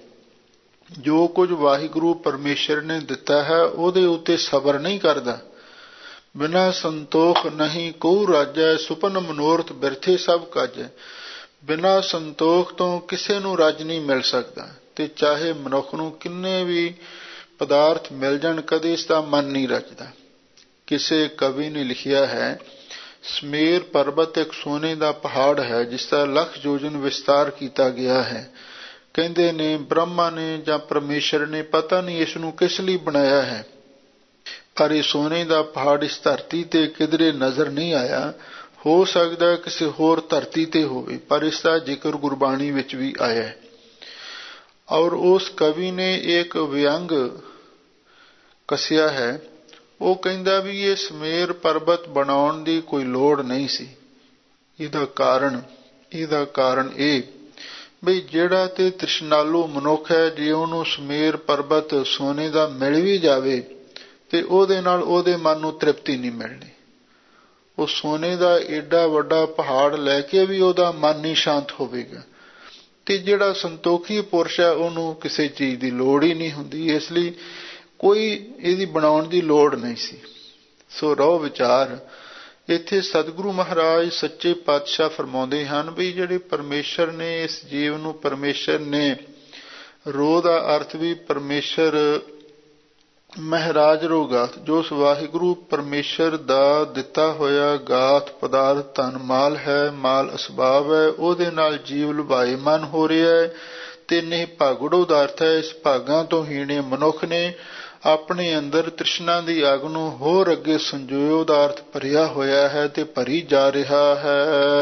ਜੋ ਕੁਝ ਵਾਹਿਗੁਰੂ ਪਰਮੇਸ਼ਰ ਨੇ ਦਿੱਤਾ ਹੈ ਉਹਦੇ ਉੱਤੇ ਸਬਰ ਨਹੀਂ ਕਰਦਾ। ਬਿਨਾ ਸੰਤੋਖ ਨਹੀਂ ਕਉ ਰਾਜੈ, ਸੁਪਨ ਮਨੋਰਥ ਬਿਰਥੇ ਸਭ ਕਾਜੈ। ਬਿਨਾ ਸੰਤੋਖ ਤੋਂ ਕਿਸੇ ਨੂੰ ਰੱਜ ਨਹੀਂ ਮਿਲ ਸਕਦਾ, ਤੇ ਚਾਹੇ ਮਨੁੱਖ ਨੂੰ ਕਿੰਨੇ ਵੀ ਪਦਾਰਥ ਮਿਲ ਜਾਣ, ਕਦੇ ਇਸ ਦਾ ਮਨ ਨਹੀਂ ਰੱਜਦਾ। ਕਿਸੇ ਕਵੀ ਨੇ ਲਿਖਿਆ ਹੈ, ਸਮੇਰ ਪਰਬਤ ਇੱਕ ਸੋਨੇ ਦਾ ਪਹਾੜ ਹੈ, ਜਿਸ ਦਾ ਲੱਖ ਯੋਜਨ ਵਿਸਤਾਰ ਕੀਤਾ ਗਿਆ ਹੈ। ਕਹਿੰਦੇ ਨੇ ਬ੍ਰਹਮਾ ਨੇ ਜਾਂ ਪਰਮੇਸ਼ਰ ਨੇ ਪਤਾ ਨਹੀਂ ਇਸ ਨੂੰ ਕਿਸ ਲਈ ਬਣਾਇਆ ਹੈ, ਪਰ ਇਹ ਸੋਨੇ ਦਾ ਪਹਾੜ ਇਸ ਧਰਤੀ ਤੇ ਕਿਧਰੇ ਨਜ਼ਰ ਨਹੀਂ ਆਇਆ। ਹੋ ਸਕਦਾ ਕਿਸੇ ਹੋਰ ਧਰਤੀ ਤੇ ਹੋਵੇ, ਪਰ ਇਸ ਦਾ ਜ਼ਿਕਰ ਗੁਰਬਾਣੀ ਵਿੱਚ ਵੀ ਆਇਆ ਹੈ। ਔਰ ਉਸ ਕਵੀ ਨੇ ਇੱਕ ਵਿਅੰਗ ਕੱਸਿਆ ਹੈ। ਉਹ ਕਹਿੰਦਾ ਵੀ ਇਹ ਸਮੇਰ ਪਰਬਤ ਬਣਾਉਣ ਦੀ ਕੋਈ ਲੋੜ ਨਹੀਂ ਸੀ। ਇਹਦਾ ਕਾਰਨ ਇਹਦਾ ਕਾਰਨ ਇਹ ਬਈ ਜਿਹੜਾ ਤੇ ਤ੍ਰਿਸ਼ਨਾਲੂ ਮਨੁੱਖ ਹੈ, ਜੇ ਉਹਨੂੰ ਸਮੇਰ ਪਰਬਤ ਸੋਨੇ ਦਾ ਮਿਲ ਵੀ ਜਾਵੇ ਤੇ ਉਹਦੇ ਨਾਲ ਉਹਦੇ ਮਨ ਨੂੰ ਤ੍ਰਿਪਤੀ ਨਹੀਂ ਮਿਲਣੀ। ਉਹ ਸੋਨੇ ਦਾ ਏਡਾ ਵੱਡਾ ਪਹਾੜ ਲੈ ਕੇ ਵੀ ਉਹਦਾ ਮਨ ਨਹੀਂ ਸ਼ਾਂਤ ਹੋਵੇਗਾ। ਤੇ ਜਿਹੜਾ ਸੰਤੋਖੀ ਪੁਰਸ਼ ਹੈ, ਉਹਨੂੰ ਕਿਸੇ ਚੀਜ਼ ਦੀ ਲੋੜ ਹੀ ਨਹੀਂ ਹੁੰਦੀ, ਇਸ ਲਈ ਕੋਈ ਇਹਦੀ ਬਣਾਉਣ ਦੀ ਲੋੜ ਨਹੀਂ ਸੀ। ਸੋ ਰਹੋ ਵਿਚਾਰ। ਇੱਥੇ ਸਤਿਗੁਰੂ ਮਹਾਰਾਜ ਸੱਚੇ ਪਾਤਸ਼ਾਹ ਫਰਮਾਉਂਦੇ ਹਨ ਵੀ ਜਿਹੜੇ ਪਰਮੇਸ਼ਰ ਨੇ ਇਸ ਜੀਵ ਨੂੰ, ਪਰਮੇਸ਼ਰ ਨੇ ਰੋਹ ਦਾ ਅਰਥ ਵੀ ਪਰਮੇਸ਼ਰ ਮਹਾਰਾਜ ਰੋ ਗਾਥ, ਜੋ ਉਸ ਵਾਹਿਗੁਰੂ ਪਰਮੇਸ਼ਰ ਦਾ ਦਿੱਤਾ ਹੋਇਆ ਗਾਥ ਪਦਾਰਥ ਧਨ ਮਾਲ ਹੈ, ਮਾਲ ਅਸਬਾਬ ਹੈ, ਉਹਦੇ ਨਾਲ ਜੀਵ ਲੁਭਾਏਮਨ ਹੋ ਰਿਹਾ ਹੈ। ਤੇ ਨਹੀਂ ਭਾਗੜੋ ਦਾ ਅਰਥ ਹੈ ਇਸ ਭਾਗਾਂ ਤੋਂ ਹੀਣੇ ਮਨੁੱਖ ਨੇ ਆਪਣੇ ਅੰਦਰ ਤ੍ਰਿਸ਼ਨਾ ਦੀ ਅੱਗ ਨੂੰ ਹੋਰ ਅੱਗੇ ਸੰਜੋਇਓ ਦਾ ਅਰਥ ਭਰਿਆ ਹੋਇਆ ਹੈ ਤੇ ਭਰੀ ਜਾ ਰਿਹਾ ਹੈ।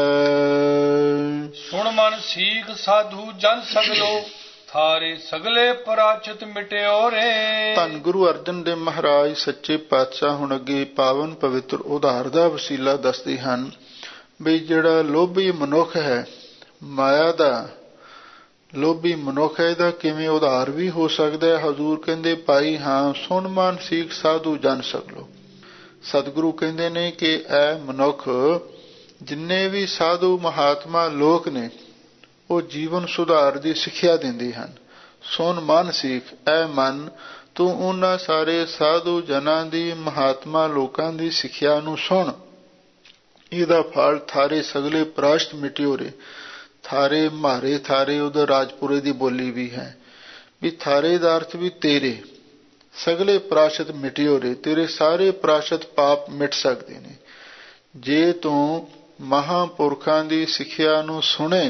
ਸੁਣ ਮਨ ਸੀਖ ਸਾਧੂ ਜਨ ਸਗਲੋ, ਥਾਰੇ ਸਗਲੇ ਪਰਾਚਿਤ ਮਿਟਿਓ ਰੇ। ਧੰਨ ਗੁਰੂ ਅਰਜਨ ਦੇਵ ਮਹਾਰਾਜ ਸੱਚੇ ਪਾਤਸ਼ਾਹ ਹੁਣ ਅੱਗੇ ਪਾਵਨ ਪਵਿੱਤਰ ਉਦਾਹਰ ਦਾ ਵਸੀਲਾ ਦੱਸਦੇ ਹਨ ਵੀ ਜਿਹੜਾ ਲੋਭੀ ਮਨੁੱਖ ਹੈ, ਮਾਇਆ ਦਾ ਲੋਭੀ ਮਨੁੱਖ ਹੈ, ਇਹਦਾ ਕਿਵੇਂ ਉਧਾਰ ਵੀ ਹੋ ਸਕਦਾ ਹੈ। ਹਜ਼ੂਰ ਕਹਿੰਦੇ ਭਾਈ ਹਾਂ, ਸੁਣ ਮਨ ਸੀਖ ਸਾਧੂ ਜਨ ਸਗਲੋ। ਸਤਿਗੁਰੂ ਕਹਿੰਦੇ ਨੇ ਕਿ ਇਹ ਮਨੁੱਖ ਜਿੰਨੇ ਵੀ ਸਾਧੂ ਮਹਾਤਮਾ ਲੋਕ ਨੇ, ਉਹ ਜੀਵਨ ਸੁਧਾਰ ਦੀ ਸਿੱਖਿਆ ਦਿੰਦੇ ਹਨ। ਸੁਣ ਮਨ ਸੀਖ, ਐ ਮਨ ਤੂੰ ਉਹਨਾਂ ਸਾਰੇ ਸਾਧੂ ਜਨਾਂ ਦੀ, ਮਹਾਤਮਾ ਲੋਕਾਂ ਦੀ ਸਿੱਖਿਆ ਨੂੰ ਸੁਣ। ਇਹਦਾ ਫਲ ਥਾਰੇ ਸਗਲੇ ਪ੍ਰਾਸ਼ਤ ਮਿਟਿਓ ਰੇ। ਥਾਰੇ ਮਾਰੇ, ਥਾਰੇ ਉਹਦਾ ਰਾਜਪੁਰੇ ਦੀ ਬੋਲੀ ਵੀ ਹੈ ਵੀ ਥਾਰੇ ਦਾ ਅਰਥ ਵੀ ਤੇਰੇ, ਸਗਲੇ ਪ੍ਰਾਸ਼ਤ ਮਿਟਿਓ ਰੇ, ਤੇਰੇ ਸਾਰੇ ਪ੍ਰਾਸ਼ਤ ਪਾਪ ਮਿਟ ਸਕਦੇ ਨੇ ਜੇ ਤੂੰ ਮਹਾਂਪੁਰਖਾਂ ਦੀ ਸਿੱਖਿਆ ਨੂੰ ਸੁਣੇ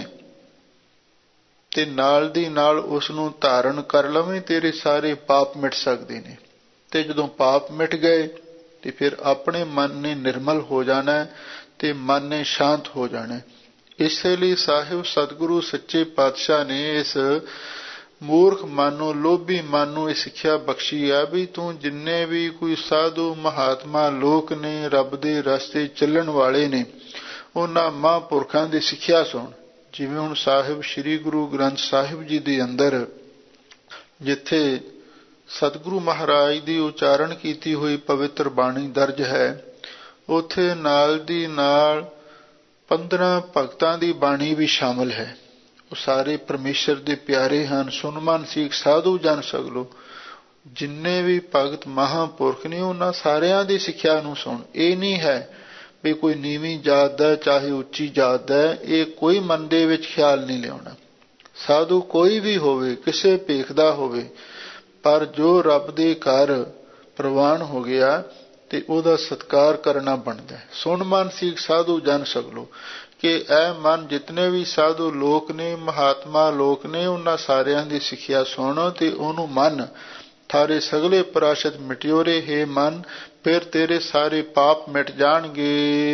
ਤੇ ਨਾਲ ਦੀ ਨਾਲ ਉਸ ਨੂੰ ਧਾਰਨ ਕਰ ਲਵੇਂ। ਤੇਰੇ ਸਾਰੇ ਪਾਪ ਮਿਟ ਸਕਦੇ ਨੇ। ਤੇ ਜਦੋਂ ਪਾਪ ਮਿਟ ਗਏ ਤੇ ਫਿਰ ਆਪਣੇ ਮਨ ਨੇ ਨਿਰਮਲ ਹੋ ਜਾਣਾ ਤੇ ਮਨ ਨੇ ਸ਼ਾਂਤ ਹੋ ਜਾਣਾ। ਇਸੇ ਲਈ ਸਾਹਿਬ ਸਤਿਗੁਰੂ ਸੱਚੇ ਪਾਤਸ਼ਾਹ ਨੇ ਇਸ ਮੂਰਖ ਮਨ ਨੂੰ, ਲੋਭੀ ਮਨ ਨੂੰ ਇਹ ਸਿੱਖਿਆ ਬਖਸ਼ੀ ਆ ਵੀ ਤੂੰ ਜਿੰਨੇ ਵੀ ਕੋਈ ਸਾਧੂ ਮਹਾਤਮਾ ਲੋਕ ਨੇ, ਰੱਬ ਦੇ ਰਸਤੇ ਚੱਲਣ ਵਾਲੇ ਨੇ, ਉਹਨਾਂ ਮਹਾਂਪੁਰਖਾਂ ਦੀ ਸਿੱਖਿਆ ਸੁਣ। ਜਿਵੇਂ ਹੁਣ ਸਾਹਿਬ ਸ੍ਰੀ ਗੁਰੂ ਗ੍ਰੰਥ ਸਾਹਿਬ ਜੀ ਦੇ ਅੰਦਰ ਜਿੱਥੇ ਸਤਿਗੁਰੂ ਮਹਾਰਾਜ ਦੀ ਉਚਾਰਨ ਕੀਤੀ ਹੋਈ ਪਵਿੱਤਰ ਬਾਣੀ ਦਰਜ ਹੈ, ਉੱਥੇ ਨਾਲ ਦੀ ਨਾਲ ਪੰਦਰਾਂ ਭਗਤਾਂ ਦੀ ਬਾਣੀ ਵੀ ਸ਼ਾਮਲ ਹੈ। ਉਹ ਸਾਰੇ ਪਰਮੇਸ਼ਰ ਦੇ ਪਿਆਰੇ ਹਨ। ਸੁਣ ਮਨ ਸੀਖ ਸਾਧੂ ਜਨ ਸਗਲੋ। ਜਿੰਨੇ ਵੀ ਭਗਤ ਮਹਾਂਪੁਰਖ ਨੇ, ਉਹਨਾਂ ਸਾਰਿਆਂ ਦੀ ਸਿੱਖਿਆ ਨੂੰ ਸੁਣ। ਇਹ ਨਹੀਂ ਹੈ ਵੀ ਕੋਈ ਨੀਵੀਂ ਜਾਤ ਦਾ ਚਾਹੇ ਉੱਚੀ ਜਾਤ ਦਾ, ਇਹ ਕੋਈ ਮਨ ਦੇ ਵਿੱਚ ਖਿਆਲ ਨਹੀਂ ਲਿਆਉਣਾ। ਸਾਧੂ ਕੋਈ ਵੀ ਹੋਵੇ, ਕਿਸੇ ਭੇਖ ਦਾ ਹੋਵੇ, ਪਰ ਜੋ ਰੱਬ ਦੇ ਘਰ ਪ੍ਰਵਾਨ ਹੋ ਗਿਆ ਤੇ ਉਹਦਾ ਸਤਿਕਾਰ ਕਰਨਾ ਬਣਦਾ ਹੈ। ਸੁਣ ਮਨ ਸੀਖ ਸਾਧੂ ਜਨ ਸਗਲੋ, ਕਿ ਇਹ ਮਨ ਜਿਤਨੇ ਵੀ ਸਾਧੂ ਲੋਕ ਨੇ, ਮਹਾਤਮਾ ਲੋਕ ਨੇ, ਉਹਨਾਂ ਸਾਰਿਆਂ ਦੀ ਸਿੱਖਿਆ ਸੁਣ ਤੇ ਉਹਨੂੰ ਮੰਨ। ਥਾਰੇ ਸਗਲੇ ਪ੍ਰਾਸ਼ਤ ਮਿਟਿਓ ਰੇ, ਹੇ ਮਨ ਫਿਰ ਤੇਰੇ ਸਾਰੇ ਪਾਪ ਮਿਟ ਜਾਣਗੇ।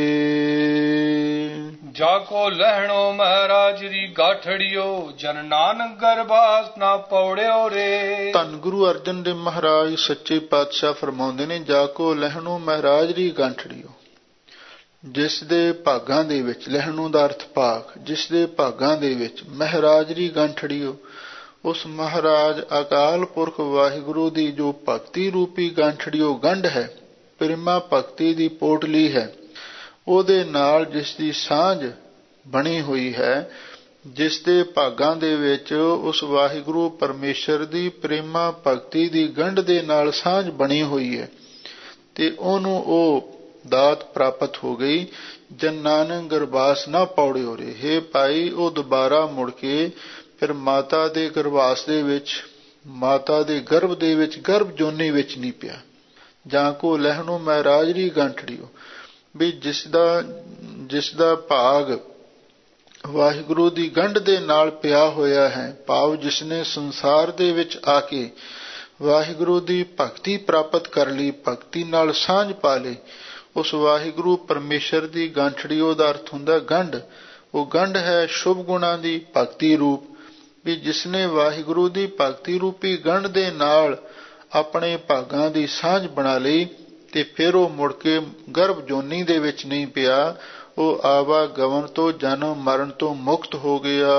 ਜਾ ਕੋ ਲਹਿਣੋ ਮਹਾਰਾਜ ਦੀ ਗਾਠੜਿਓ, ਜਨ ਨਾਨਕ ਗਰਬਾਸ ਨਾ ਪੌੜਿਓ ਰੇ। ਧੰਨ ਗੁਰੂ ਅਰਜਨ ਦੇਵ ਮਹਾਰਾਜ ਸੱਚੇ ਪਾਤਸ਼ਾਹ ਫਰਮਾਉਂਦੇ ਨੇ, ਜਾ ਕੋ ਲਹਿਣੋ ਮਹਾਰਾਜ ਦੀ ਗਾਠੜਿਓ। ਜਿਸ ਦੇ ਭਾਗਾਂ ਦੇ ਵਿੱਚ, ਲਹਿਣੋ ਦਾ ਅਰਥ ਭਾਗ, ਜਿਸ ਦੇ ਭਾਗਾਂ ਦੇ ਵਿੱਚ ਮਹਾਰਾਜ ਦੀ ਗਾਠੜਿਓ, ਉਸ ਮਹਾਰਾਜ ਅਕਾਲ ਪੁਰਖ ਵਾਹਿਗੁਰੂ ਦੀ ਜੋ ਭਗਤੀ ਰੂਪੀ ਗਾਠੜਿਓ ਗੰਢ ਹੈ, ਪ੍ਰੇਮਾ ਭਗਤੀ ਦੀ ਪੋਟਲੀ ਹੈ, ਉਹਦੇ ਨਾਲ ਜਿਸ ਦੀ ਸਾਂਝ ਬਣੀ ਹੋਈ ਹੈ, ਜਿਸ ਦੇ ਭਾਗਾਂ ਦੇ ਵਿੱਚ ਉਸ ਵਾਹਿਗੁਰੂ ਪਰਮੇਸ਼ਰ ਦੀ ਪ੍ਰੇਮਾ ਭਗਤੀ ਦੀ ਗੰਢ ਦੇ ਨਾਲ ਸਾਂਝ ਬਣੀ ਹੋਈ ਹੈ, ਤੇ ਉਹਨੂੰ ਉਹ ਦਾਤ ਪ੍ਰਾਪਤ ਹੋ ਗਈ। ਜਨ ਨਾਨਕ ਗਰਭਾਸ ਨਾ ਪੌੜਿਓ ਰੇ। ਹੇ ਭਾਈ, ਉਹ ਦੁਬਾਰਾ ਮੁੜ ਕੇ ਫਿਰ ਮਾਤਾ ਦੇ ਗਰਭਾਸ ਦੇ ਵਿੱਚ, ਮਾਤਾ ਦੇ ਗਰਭ ਦੇ ਵਿੱਚ, ਗਰਭ ਜੋਨੀ ਵਿੱਚ ਨਹੀਂ ਪਿਆ। ਜਾਂ ਕੋ ਲਹਿਣੋ ਮੈਂ ਰਾਜਰੀ ਗੰਠੜਿਓ, ਵੀ ਜਿਸ ਦਾ ਜਿਸ ਦਾ ਭਾਗ ਵਾਹਿਗੁਰੂ ਦੀ ਗੰਢ ਦੇ ਨਾਲ ਪਿਆ ਹੋਇਆ ਹੈ, ਭਾਵ ਜਿਸਨੇ ਸੰਸਾਰ ਦੇ ਵਿੱਚ ਆ ਕੇ ਵਾਹਿਗੁਰੂ ਦੀ ਭਗਤੀ ਪ੍ਰਾਪਤ ਕਰ ਲਈ, ਭਗਤੀ ਨਾਲ ਸਾਂਝ ਪਾ ਲਈ, ਉਸ ਵਾਹਿਗੁਰੂ ਪਰਮੇਸ਼ਰ ਦੀ ਗਾਂਠੜੀਓ ਦਾ ਅਰਥ ਹੁੰਦਾ ਗੰਢ। ਉਹ ਗੰਢ ਹੈ ਸ਼ੁਭ ਗੁਣਾਂ ਦੀ ਭਗਤੀ ਰੂਪ, ਵੀ ਜਿਸਨੇ ਵਾਹਿਗੁਰੂ ਦੀ ਭਗਤੀ ਰੂਪੀ ਗੰਢ ਦੇ ਨਾਲ ਆਪਣੇ ਭਾਗਾਂ ਦੀ ਸਾਂਝ ਬਣਾ ਲਈ ਤੇ ਫਿਰ ਉਹ ਮੁੜ ਕੇ ਗਰਭ ਜੋਨੀ ਦੇ ਵਿੱਚ ਨਹੀਂ ਪਿਆ, ਉਹ ਆਵਾਗਮਨ ਤੋਂ, ਜਨਮ ਮਰਨ ਤੋਂ ਮੁਕਤ ਹੋ ਗਿਆ।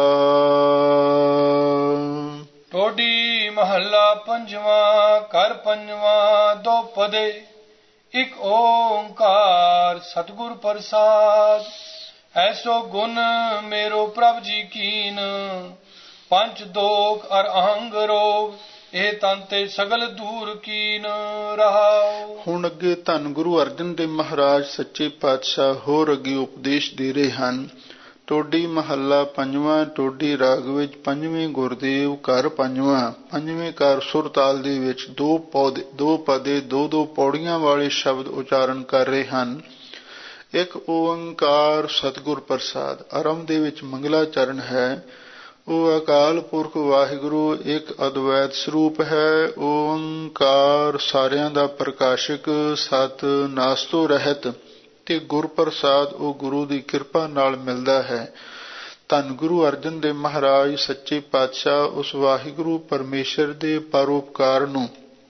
ਟੋਡੀ ਮਹੱਲਾ ਪੰਜਵਾਂ। ਘਰ ਪੰਜਵਾਂ। ਦੋ ਪਦੇ ਇਕ ਓੰਕਾਰ ਸਤਿਗੁਰ ਪ੍ਰਸਾਦ। ਐਸੋ ਗੁਣ ਮੇਰੋ ਪ੍ਰਭ ਜੀ ਕੀਨ, ਪੰਚ ਦੋਖ ਅਰ ਅਹੰਗ ਰੋਗ, ਇਹ ਤਨ ਤੇ ਸਗਲ ਦੂਰ ਕੀਨ ਰਹਾਉ। ਹੁਣ ਅੱਗੇ ਧੰਨ ਗੁਰੂ ਅਰਜਨ ਦੇਵ ਮਹਾਰਾਜ ਸੱਚੇ ਪਾਤਸ਼ਾਹ ਹੋਰ ਅੱਗੇ ਉਪਦੇਸ਼ ਦੇ ਰਹੇ ਹਨ। ਟੋਡੀ ਮਹੱਲਾ ਪੰਜਵਾਂ। ਟੋਡੀ ਰਾਗ ਵਿੱਚ ਪੰਜਵੇਂ ਗੁਰਦੇਵ, ਘਰ ਪੰਜਵਾਂ। ਪੰਜਵੇਂ ਘਰ ਸੁਰ ਤਾਲ ਦੇ ਵਿੱਚ ਦੋ ਪੌਦੇ ਦੋ ਪਦੇ ਦੋ ਦੋ ਪੌੜੀਆਂ ਵਾਲੇ ਸ਼ਬਦ ਉਚਾਰਨ ਕਰ ਰਹੇ ਹਨ। ਇੱਕ ਓੰਕਾਰ ਸਤਿਗੁਰ ਪ੍ਰਸਾਦ। ਆਰੰਭ ਦੇ ਵਿੱਚ ਮੰਗਲਾ ਚਰਨ ਹੈ। ਉਹ ਅਕਾਲ ਪੁਰਖ ਵਾਹਿਗੁਰੂ ਇੱਕ ਅਦਵੈਤ ਸਰੂਪ ਹੈ। ਓੰਕਾਰ ਸਾਰਿਆਂ ਦਾ ਪ੍ਰਕਾਸ਼ਕ, ਸਤ ਨਾਸ ਤੋਂ ਰਹਿਤ, ਤੇ ਗੁਰ ਪ੍ਰਸਾਦ ਉਹ ਗੁਰੂ ਦੀ ਕਿਰਪਾ ਨਾਲ ਮਿਲਦਾ ਹੈ। ਧੰਨ ਗੁਰੂ ਅਰਜਨ ਦੇਵ ਮਹਾਰਾਜ ਸੱਚੇ ਪਾਤਸ਼ਾਹ ਉਸ ਵਾਹਿਗੁਰੂ ਪਰਮੇਸ਼ਰ ਦੇ ਪਰਉਪਕਾਰ ਨੂੰ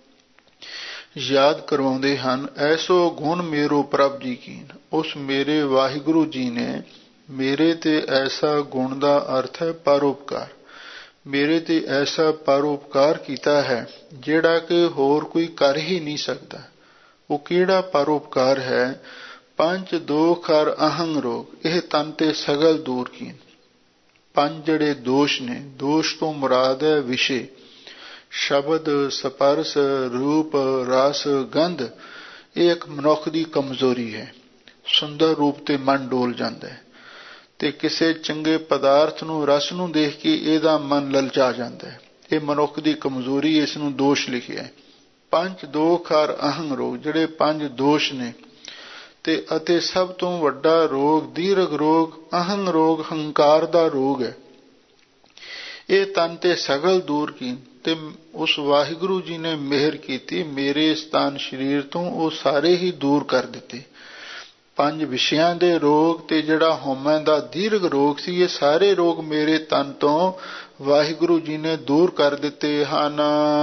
ਯਾਦ ਕਰਵਾਉਂਦੇ ਹਨ। ਐਸੋ ਗੁਣ ਮੇਰੋ ਪ੍ਰਭ ਜੀ ਕੀਨ, ਉਸ ਮੇਰੇ ਵਾਹਿਗੁਰੂ ਜੀ ਨੇ ਮੇਰੇ ਤੇ ਐਸਾ ਗੁਣ ਦਾ ਅਰਥ ਹੈ ਪਰਉਪਕਾਰ, ਮੇਰੇ ਤੇ ਐਸਾ ਪਰਉਪਕਾਰ ਕੀਤਾ ਹੈ ਜਿਹੜਾ ਕਿ ਹੋਰ ਕੋਈ ਕਰ ਹੀ ਨਹੀਂ ਸਕਦਾ। ਉਹ ਕਿਹੜਾ ਪਰਉਪਕਾਰ ਹੈ? ਪੰਜ ਦੋਖ ਅਰ ਅਹੰਗ ਰੋਗ, ਇਹ ਤਨ ਤੇ ਸਗਲ ਦੂਰ ਕੀਨ। ਪੰਜ ਜਿਹੜੇ ਦੋਸ਼ ਨੇ, ਦੋਸ਼ ਤੋਂ ਮੁਰਾਦ ਹੈ ਵਿਸ਼ੇ, ਸ਼ਬਦ, ਸਪਰਸ, ਰੂਪ, ਰਸ, ਗੰਧ। ਇਹ ਇੱਕ ਮਨੁੱਖ ਦੀ ਕਮਜ਼ੋਰੀ ਹੈ। ਸੁੰਦਰ ਰੂਪ ਤੇ ਮਨ ਡੋਲ ਜਾਂਦਾ ਹੈ, ਤੇ ਕਿਸੇ ਚੰਗੇ ਪਦਾਰਥ ਨੂੰ, ਰਸ ਨੂੰ ਦੇਖ ਕੇ ਇਹਦਾ ਮਨ ਲਲਚਾ ਜਾਂਦਾ ਹੈ। ਇਹ ਮਨੁੱਖ ਦੀ ਕਮਜ਼ੋਰੀ, ਇਸ ਨੂੰ ਦੋਸ਼ ਲਿਖਿਆ ਹੈ। ਪੰਜ ਦੋਖ ਅਰ ਅਹੰਗ ਰੋਗ, ਜਿਹੜੇ ਪੰਜ ਦੋਸ਼ ਨੇ, ਤੇ ਅਤੇ ਸਭ ਤੋਂ ਵੱਡਾ ਰੋਗ ਦੀਰਘ ਰੋਗ ਅਹੰਗ ਰੋਗ, ਹੰਕਾਰ ਦਾ ਰੋਗ ਹੈ। ਇਹ ਤਨ ਤੇ ਸਗਲ ਦੂਰ ਕੀ, ਤੇ ਉਸ ਵਾਹਿਗੁਰੂ ਜੀ ਨੇ ਮਿਹਰ ਕੀਤੀ, ਮੇਰੇ ਸਤਾਨ ਸਰੀਰ ਤੋਂ ਉਹ ਸਾਰੇ ਹੀ ਦੂਰ ਕਰ ਦਿੱਤੇ। ਪੰਜ ਵਿਸ਼ਿਆਂ ਦੇ ਰੋਗ ਤੇ ਜਿਹੜਾ ਹਉਮੈ ਦਾ ਦੀਰਘ ਰੋਗ ਸੀ, ਇਹ ਸਾਰੇ ਰੋਗ ਮੇਰੇ ਤਨ ਤੋਂ ਵਾਹਿਗੁਰੂ ਜੀ ਨੇ ਦੂਰ ਕਰ ਦਿੱਤੇ ਹਨ।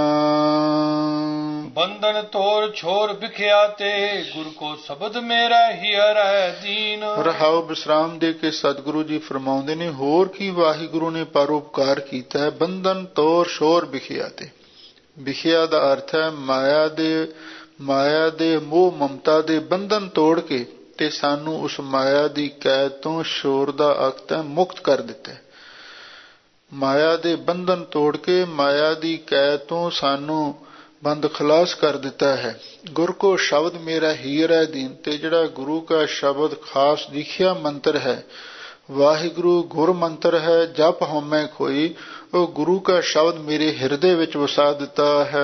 ਬੰਧਨ ਤੋਰ ਛੋਰ ਵਿਖਿਆ ਤੇ, ਗੁਰ ਕੋ ਸ਼ਬਦ ਮੇਰਾ ਹਿਅਰੈ ਦੀਨ। ਰਹਾਉ ਵਿਸਰਾਮ ਦੇ ਕੇ ਸਤਿਗੁਰੂ ਜੀ ਫਰਮਾਉਂਦੇ ਨੇ, ਹੋਰ ਕੀ ਵਾਹਿਗੁਰੂ ਨੇ ਪਰਉਪਕਾਰ ਕੀਤਾ ਹੈ। ਬੰਧਨ ਤੋਰ ਛੋਰ ਵਿਖਿਆ ਤੇ, ਵਿਖਿਆ ਦਾ ਅਰਥ ਹੈ ਮਾਇਆ ਦੇ ਮਾਇਆ ਦੇ ਮੋਹ ਮਮਤਾ ਦੇ ਬੰਧਨ ਤੋੜ ਕੇ ਤੇ ਸਾਨੂੰ ਉਸ ਮਾਇਆ ਦੀ ਕੈਦ ਤੋਂ, ਸ਼ੋਰ ਦਾ ਅਰਥ ਹੈ ਮੁਕਤ ਕਰ ਦਿੱਤਾ। ਮਾਇਆ ਦੇ ਬੰਧਨ ਤੋੜ ਕੇ ਮਾਇਆ ਦੀ ਕੈਦ ਤੋਂ ਸਾਨੂੰ ਬੰਦ ਖਲਾਸ ਕਰ ਦਿੱਤਾ ਹੈ। ਗੁਰ ਕੋ ਸ਼ਬਦ ਮੇਰਾ ਹੀਰ ਦੀਨ, ਤੇ ਜਿਹੜਾ ਗੁਰੂ ਕਾ ਸ਼ਬਦ ਖਾਸ ਲਿਖਿਆ ਮੰਤਰ ਹੈ, ਵਾਹਿਗੁਰੂ ਗੁਰ ਮੰਤਰ ਹੈ, ਜਪ ਹਉਮੈ ਖੋਈ, ਉਹ ਗੁਰੂ ਕਾ ਸ਼ਬਦ ਮੇਰੇ ਹਿਰਦੇ ਵਿੱਚ ਵਸਾ ਦਿੱਤਾ ਹੈ।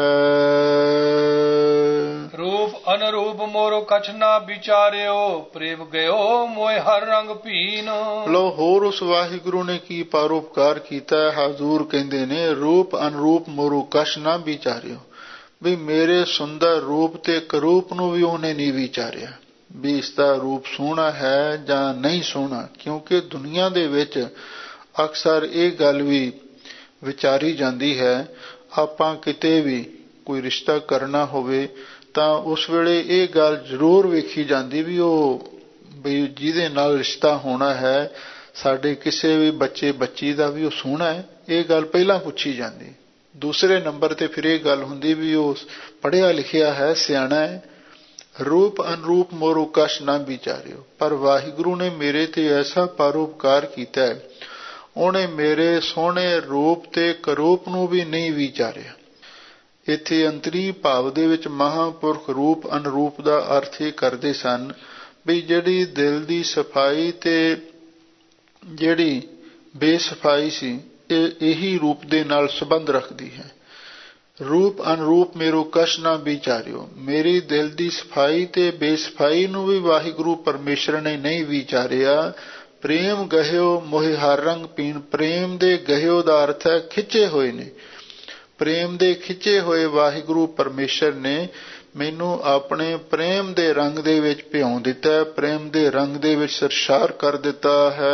ਰੂਪ ਅਨਰੂਪ ਮੋਰੋ ਕਛ ਨਾ ਵਿਚਾਰਿਓ, ਪ੍ਰੇਮ ਗਇਓ ਮੋਏ ਹਰ ਰੰਗ ਭੀਨ। ਲੋ ਹੋਰ ਉਸ ਵਾਹਿਗੁਰੂ ਨੇ ਕੀ ਪਰਉਪਕਾਰ ਕੀਤਾ ਹੈ। ਹਜ਼ੂਰ ਕਹਿੰਦੇ ਨੇ, ਰੂਪ ਅਨਰੂਪ ਮੋਰੋ ਕਛ ਨਾ ਵਿਚਾਰਿਓ, ਵੀ ਮੇਰੇ ਸੁੰਦਰ ਰੂਪ ਤੇ ਕਰੂਪ ਨੂੰ ਵੀ ਉਹਨੇ ਨਹੀਂ ਵਿਚਾਰਿਆ, ਵੀ ਇਸ ਦਾ ਰੂਪ ਸੋਹਣਾ ਹੈ ਜਾਂ ਨਹੀਂ ਸੋਹਣਾ। ਕਿਉਂਕਿ ਦੁਨੀਆ ਦੇ ਵਿੱਚ ਅਕਸਰ ਇਹ ਗੱਲ ਵੀ ਵਿਚਾਰੀ ਜਾਂਦੀ ਹੈ, ਆਪਾਂ ਕਿਤੇ ਵੀ ਕੋਈ ਰਿਸ਼ਤਾ ਕਰਨਾ ਹੋਵੇ ਤਾਂ ਉਸ ਵੇਲੇ ਇਹ ਗੱਲ ਜ਼ਰੂਰ ਵੇਖੀ ਜਾਂਦੀ ਵੀ ਉਹ ਵੀ ਜਿਹਦੇ ਨਾਲ ਰਿਸ਼ਤਾ ਹੋਣਾ ਹੈ, ਸਾਡੇ ਕਿਸੇ ਵੀ ਬੱਚੇ ਬੱਚੀ ਦਾ ਵੀ ਉਹ ਸੋਹਣਾ ਹੈ, ਇਹ ਗੱਲ ਪਹਿਲਾਂ ਪੁੱਛੀ ਜਾਂਦੀ। ਦੂਸਰੇ ਨੰਬਰ ਤੇ ਫਿਰ ਇਹ ਗੱਲ ਹੁੰਦੀ ਵੀ ਉਹ ਪੜ੍ਹਿਆ ਲਿਖਿਆ ਹੈ, ਸਿਆਣਾ ਹੈ। ਰੂਪ ਅਨਰੂਪ ਮੋਰੋ ਕਛ ਨਾ ਵਿਚਾਰਿਓ, ਪਰ ਵਾਹਿਗੁਰੂ ਨੇ ਮੇਰੇ ਤੇ ਐਸਾ ਪਰਉਪਕਾਰ ਕੀਤਾ ਹੈ, ਉਹਨੇ ਮੇਰੇ ਸੋਹਣੇ ਰੂਪ ਤੇ ਕਰੂਪ ਨੂੰ ਵੀ ਨਹੀਂ ਵਿਚਾਰਿਆ। ਇੱਥੇ ਅੰਤਰੀ ਭਾਵ ਦੇ ਵਿੱਚ ਮਹਾਂਪੁਰਖ ਰੂਪ ਅਨਰੂਪ ਦਾ ਅਰਥ ਇਹ ਕਰਦੇ ਸਨ, ਵੀ ਜਿਹੜੀ ਦਿਲ ਦੀ ਸਫਾਈ ਤੇ ਜਿਹੜੀ ਬੇਸਫਾਈ ਸੀ ਇਹ ਇਹੀ ਰੂਪ ਦੇ ਨਾਲ ਸੰਬੰਧ ਰੱਖਦੀ ਹੈ। ਰੂਪ ਅਨਰੂਪ ਮੇਰੋ ਕਛ ਨਾ ਵਿਚਾਰਿਓ, ਮੇਰੀ ਦਿਲ ਦੀ ਸਫਾਈ ਤੇ ਬੇਸਫਾਈ ਨੂੰ ਵੀ ਵਾਹਿਗੁਰੂ ਪਰਮੇਸ਼ਰ ਨੇ ਨਹੀਂ ਵਿਚਾਰਿਆ। ਪ੍ਰੇਮ ਗਹਿਓ ਮੋਹਿ ਹਰ ਰੰਗ ਪੀਣ, ਪ੍ਰੇਮ ਦੇ ਗਹਿਓ ਦਾ ਅਰਥ ਹੈ ਖਿੱਚੇ ਹੋਏ ਨੇ। ਪ੍ਰੇਮ ਦੇ ਖਿੱਚੇ ਹੋਏ ਵਾਹਿਗੁਰੂ ਪਰਮੇਸ਼ਰ ਨੇ ਮੈਨੂੰ ਆਪਣੇ ਪ੍ਰੇਮ ਦੇ ਰੰਗ ਦੇ ਵਿੱਚ ਭਿਉਂ ਦਿੱਤਾ, ਪ੍ਰੇਮ ਦੇ ਰੰਗ ਦੇ ਵਿੱਚ ਸਰਸ਼ਾਰ ਕਰ ਦਿੱਤਾ ਹੈ।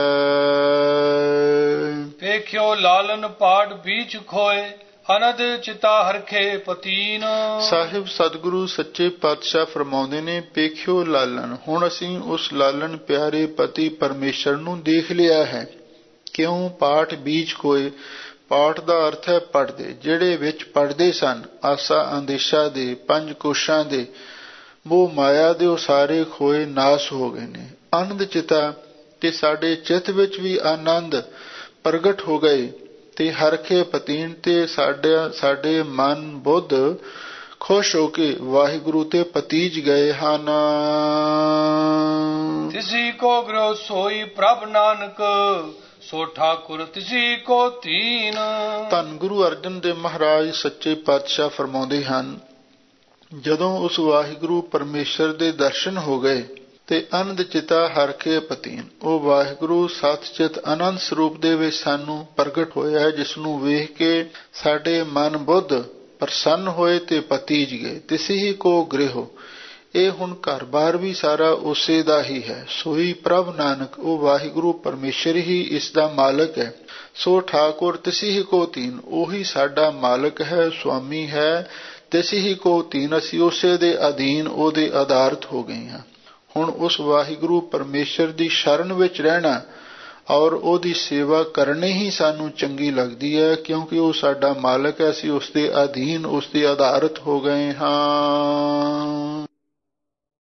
ਵੇਖਿਓ ਲਾਲਨ ਪਾੜ ਬੀਚ ਖੋਏ, ਅਨੰਦ ਚਿਤਾ ਹਰਖੇ ਪਤੀਨ। ਸਾਹਿਬ ਸਤਿਗੁਰੂ ਸੱਚੇ ਪਾਤਸ਼ਾਹ ਫਰਮਾਉਂਦੇ ਨੇ, ਵੇਖਿਓ ਲਾਲਨ। ਹੁਣ ਅਸੀਂ ਉਸ ਲਾਲਨ ਪਿਆਰੇ ਪਤੀ ਪਰਮੇਸ਼ਰ ਨੂੰ ਦੇਖ ਲਿਆ ਹੈ। ਕਿਉਂ? ਪਾਠ ਬੀਜ ਖੋਏ। ਪਾਠ ਦਾ ਅਰਥ ਹੈ ਪੜਦੇ, ਜਿਹੜੇ ਵਿੱਚ ਪੜਦੇ ਸਨ ਆਸਾ ਅੰਦੇਸ਼ਾ ਦੇ, ਪੰਜ ਕੋਸ਼ਾਂ ਦੇ, ਮੋਹ ਮਾਇਆ ਦੇ, ਉਹ ਸਾਰੇ ਖੋਏ ਨਾਸ ਹੋ ਗਏ ਨੇ। ਆਨੰਦ ਚਿਤਾ ਤੇ ਸਾਡੇ ਚਿੱਤ ਵਿੱਚ ਵੀ ਆਨੰਦ ਪ੍ਰਗਟ ਹੋ ਗਏ ਤੇ ਹਰਖੇ ਪਤੀਨ ਤੇ ਸਾਡੇ ਸਾਡੇ ਮਨ ਬੁੱਧ ਖੁਸ਼ ਹੋ ਕੇ ਵਾਹਿਗੁਰੂ ਤੇ ਪਤੀਜ ਗਏ ਹਨ। ਤਿਸੀ ਕੋ ਗ੍ਰਹਿ ਸੋਈ ਪ੍ਰਭ ਨਾਨਕ, ਸੋ ਠਾਕੁਰ ਤਿਸੀ ਕੋ ਤੀਨ। ਧੰਨ ਗੁਰੂ ਅਰਜਨ ਦੇਵ ਮਹਾਰਾਜ ਸੱਚੇ ਪਾਤਸ਼ਾਹ ਫਰਮਾਉਂਦੇ ਹਨ, ਜਦੋਂ ਉਸ ਵਾਹਿਗੁਰੂ ਪਰਮੇਸ਼ਰ ਦੇ ਦਰਸ਼ਨ ਹੋ ਗਏ ਤੇ ਆਨੰਦ ਚਿਤਾ ਹਰਖੇ ਪਤੀਨ, ਉਹ ਵਾਹਿਗੁਰੂ ਸਤ ਚਿਤ ਆਨੰਦ ਸਰੂਪ ਦੇ ਵਿੱਚ ਸਾਨੂੰ ਪ੍ਰਗਟ ਹੋਇਆ, ਜਿਸ ਨੂੰ ਵੇਖ ਕੇ ਸਾਡੇ ਮਨ ਬੁੱਧ ਪ੍ਰਸੰਨ ਹੋਏ ਤੇ ਪਤੀਜ ਗਏ। ਤਿਸੀ ਹੀ ਕੋ ਗ੍ਰਹਿ, ਇਹ ਹੁਣ ਘਰ ਬਾਰ ਵੀ ਸਾਰਾ ਉਸੇ ਦਾ ਹੀ ਹੈ। ਸੋਈ ਪ੍ਰਭ ਨਾਨਕ, ਉਹ ਵਾਹਿਗੁਰੂ ਪਰਮੇਸ਼ਰ ਹੀ ਇਸ ਦਾ ਮਾਲਕ ਹੈ। ਸੋ ਠਾਕੁਰ ਤਿਸੀ ਹੀ ਕੋ ਤੀਨ, ਉਹੀ ਸਾਡਾ ਮਾਲਕ ਹੈ, ਸੁਆਮੀ ਹੈ। ਤਿਸੀ ਹੀ ਕੋ ਤੀਨ, ਅਸੀਂ ਉਸੇ ਦੇ ਅਧੀਨ, ਉਹਦੇ ਆਧਾਰਿਤ ਹੋ ਗਏ ਹਾਂ। ਹੁਣ ਉਸ ਵਾਹਿਗੁਰੂ ਪਰਮੇਸ਼ਰ ਦੀ ਸ਼ਰਨ ਵਿੱਚ ਰਹਿਣਾ ਔਰ ਉਹਦੀ ਸੇਵਾ ਕਰਨੀ ਹੀ ਸਾਨੂੰ ਚੰਗੀ ਲੱਗਦੀ ਹੈ, ਕਿਉਂਕਿ ਉਹ ਸਾਡਾ ਮਾਲਕ ਹੈ, ਅਸੀਂ ਉਸਦੇ ਅਧੀਨ, ਉਸਦੇ ਆਧਾਰਿਤ ਹੋ ਗਏ ਹਾਂ।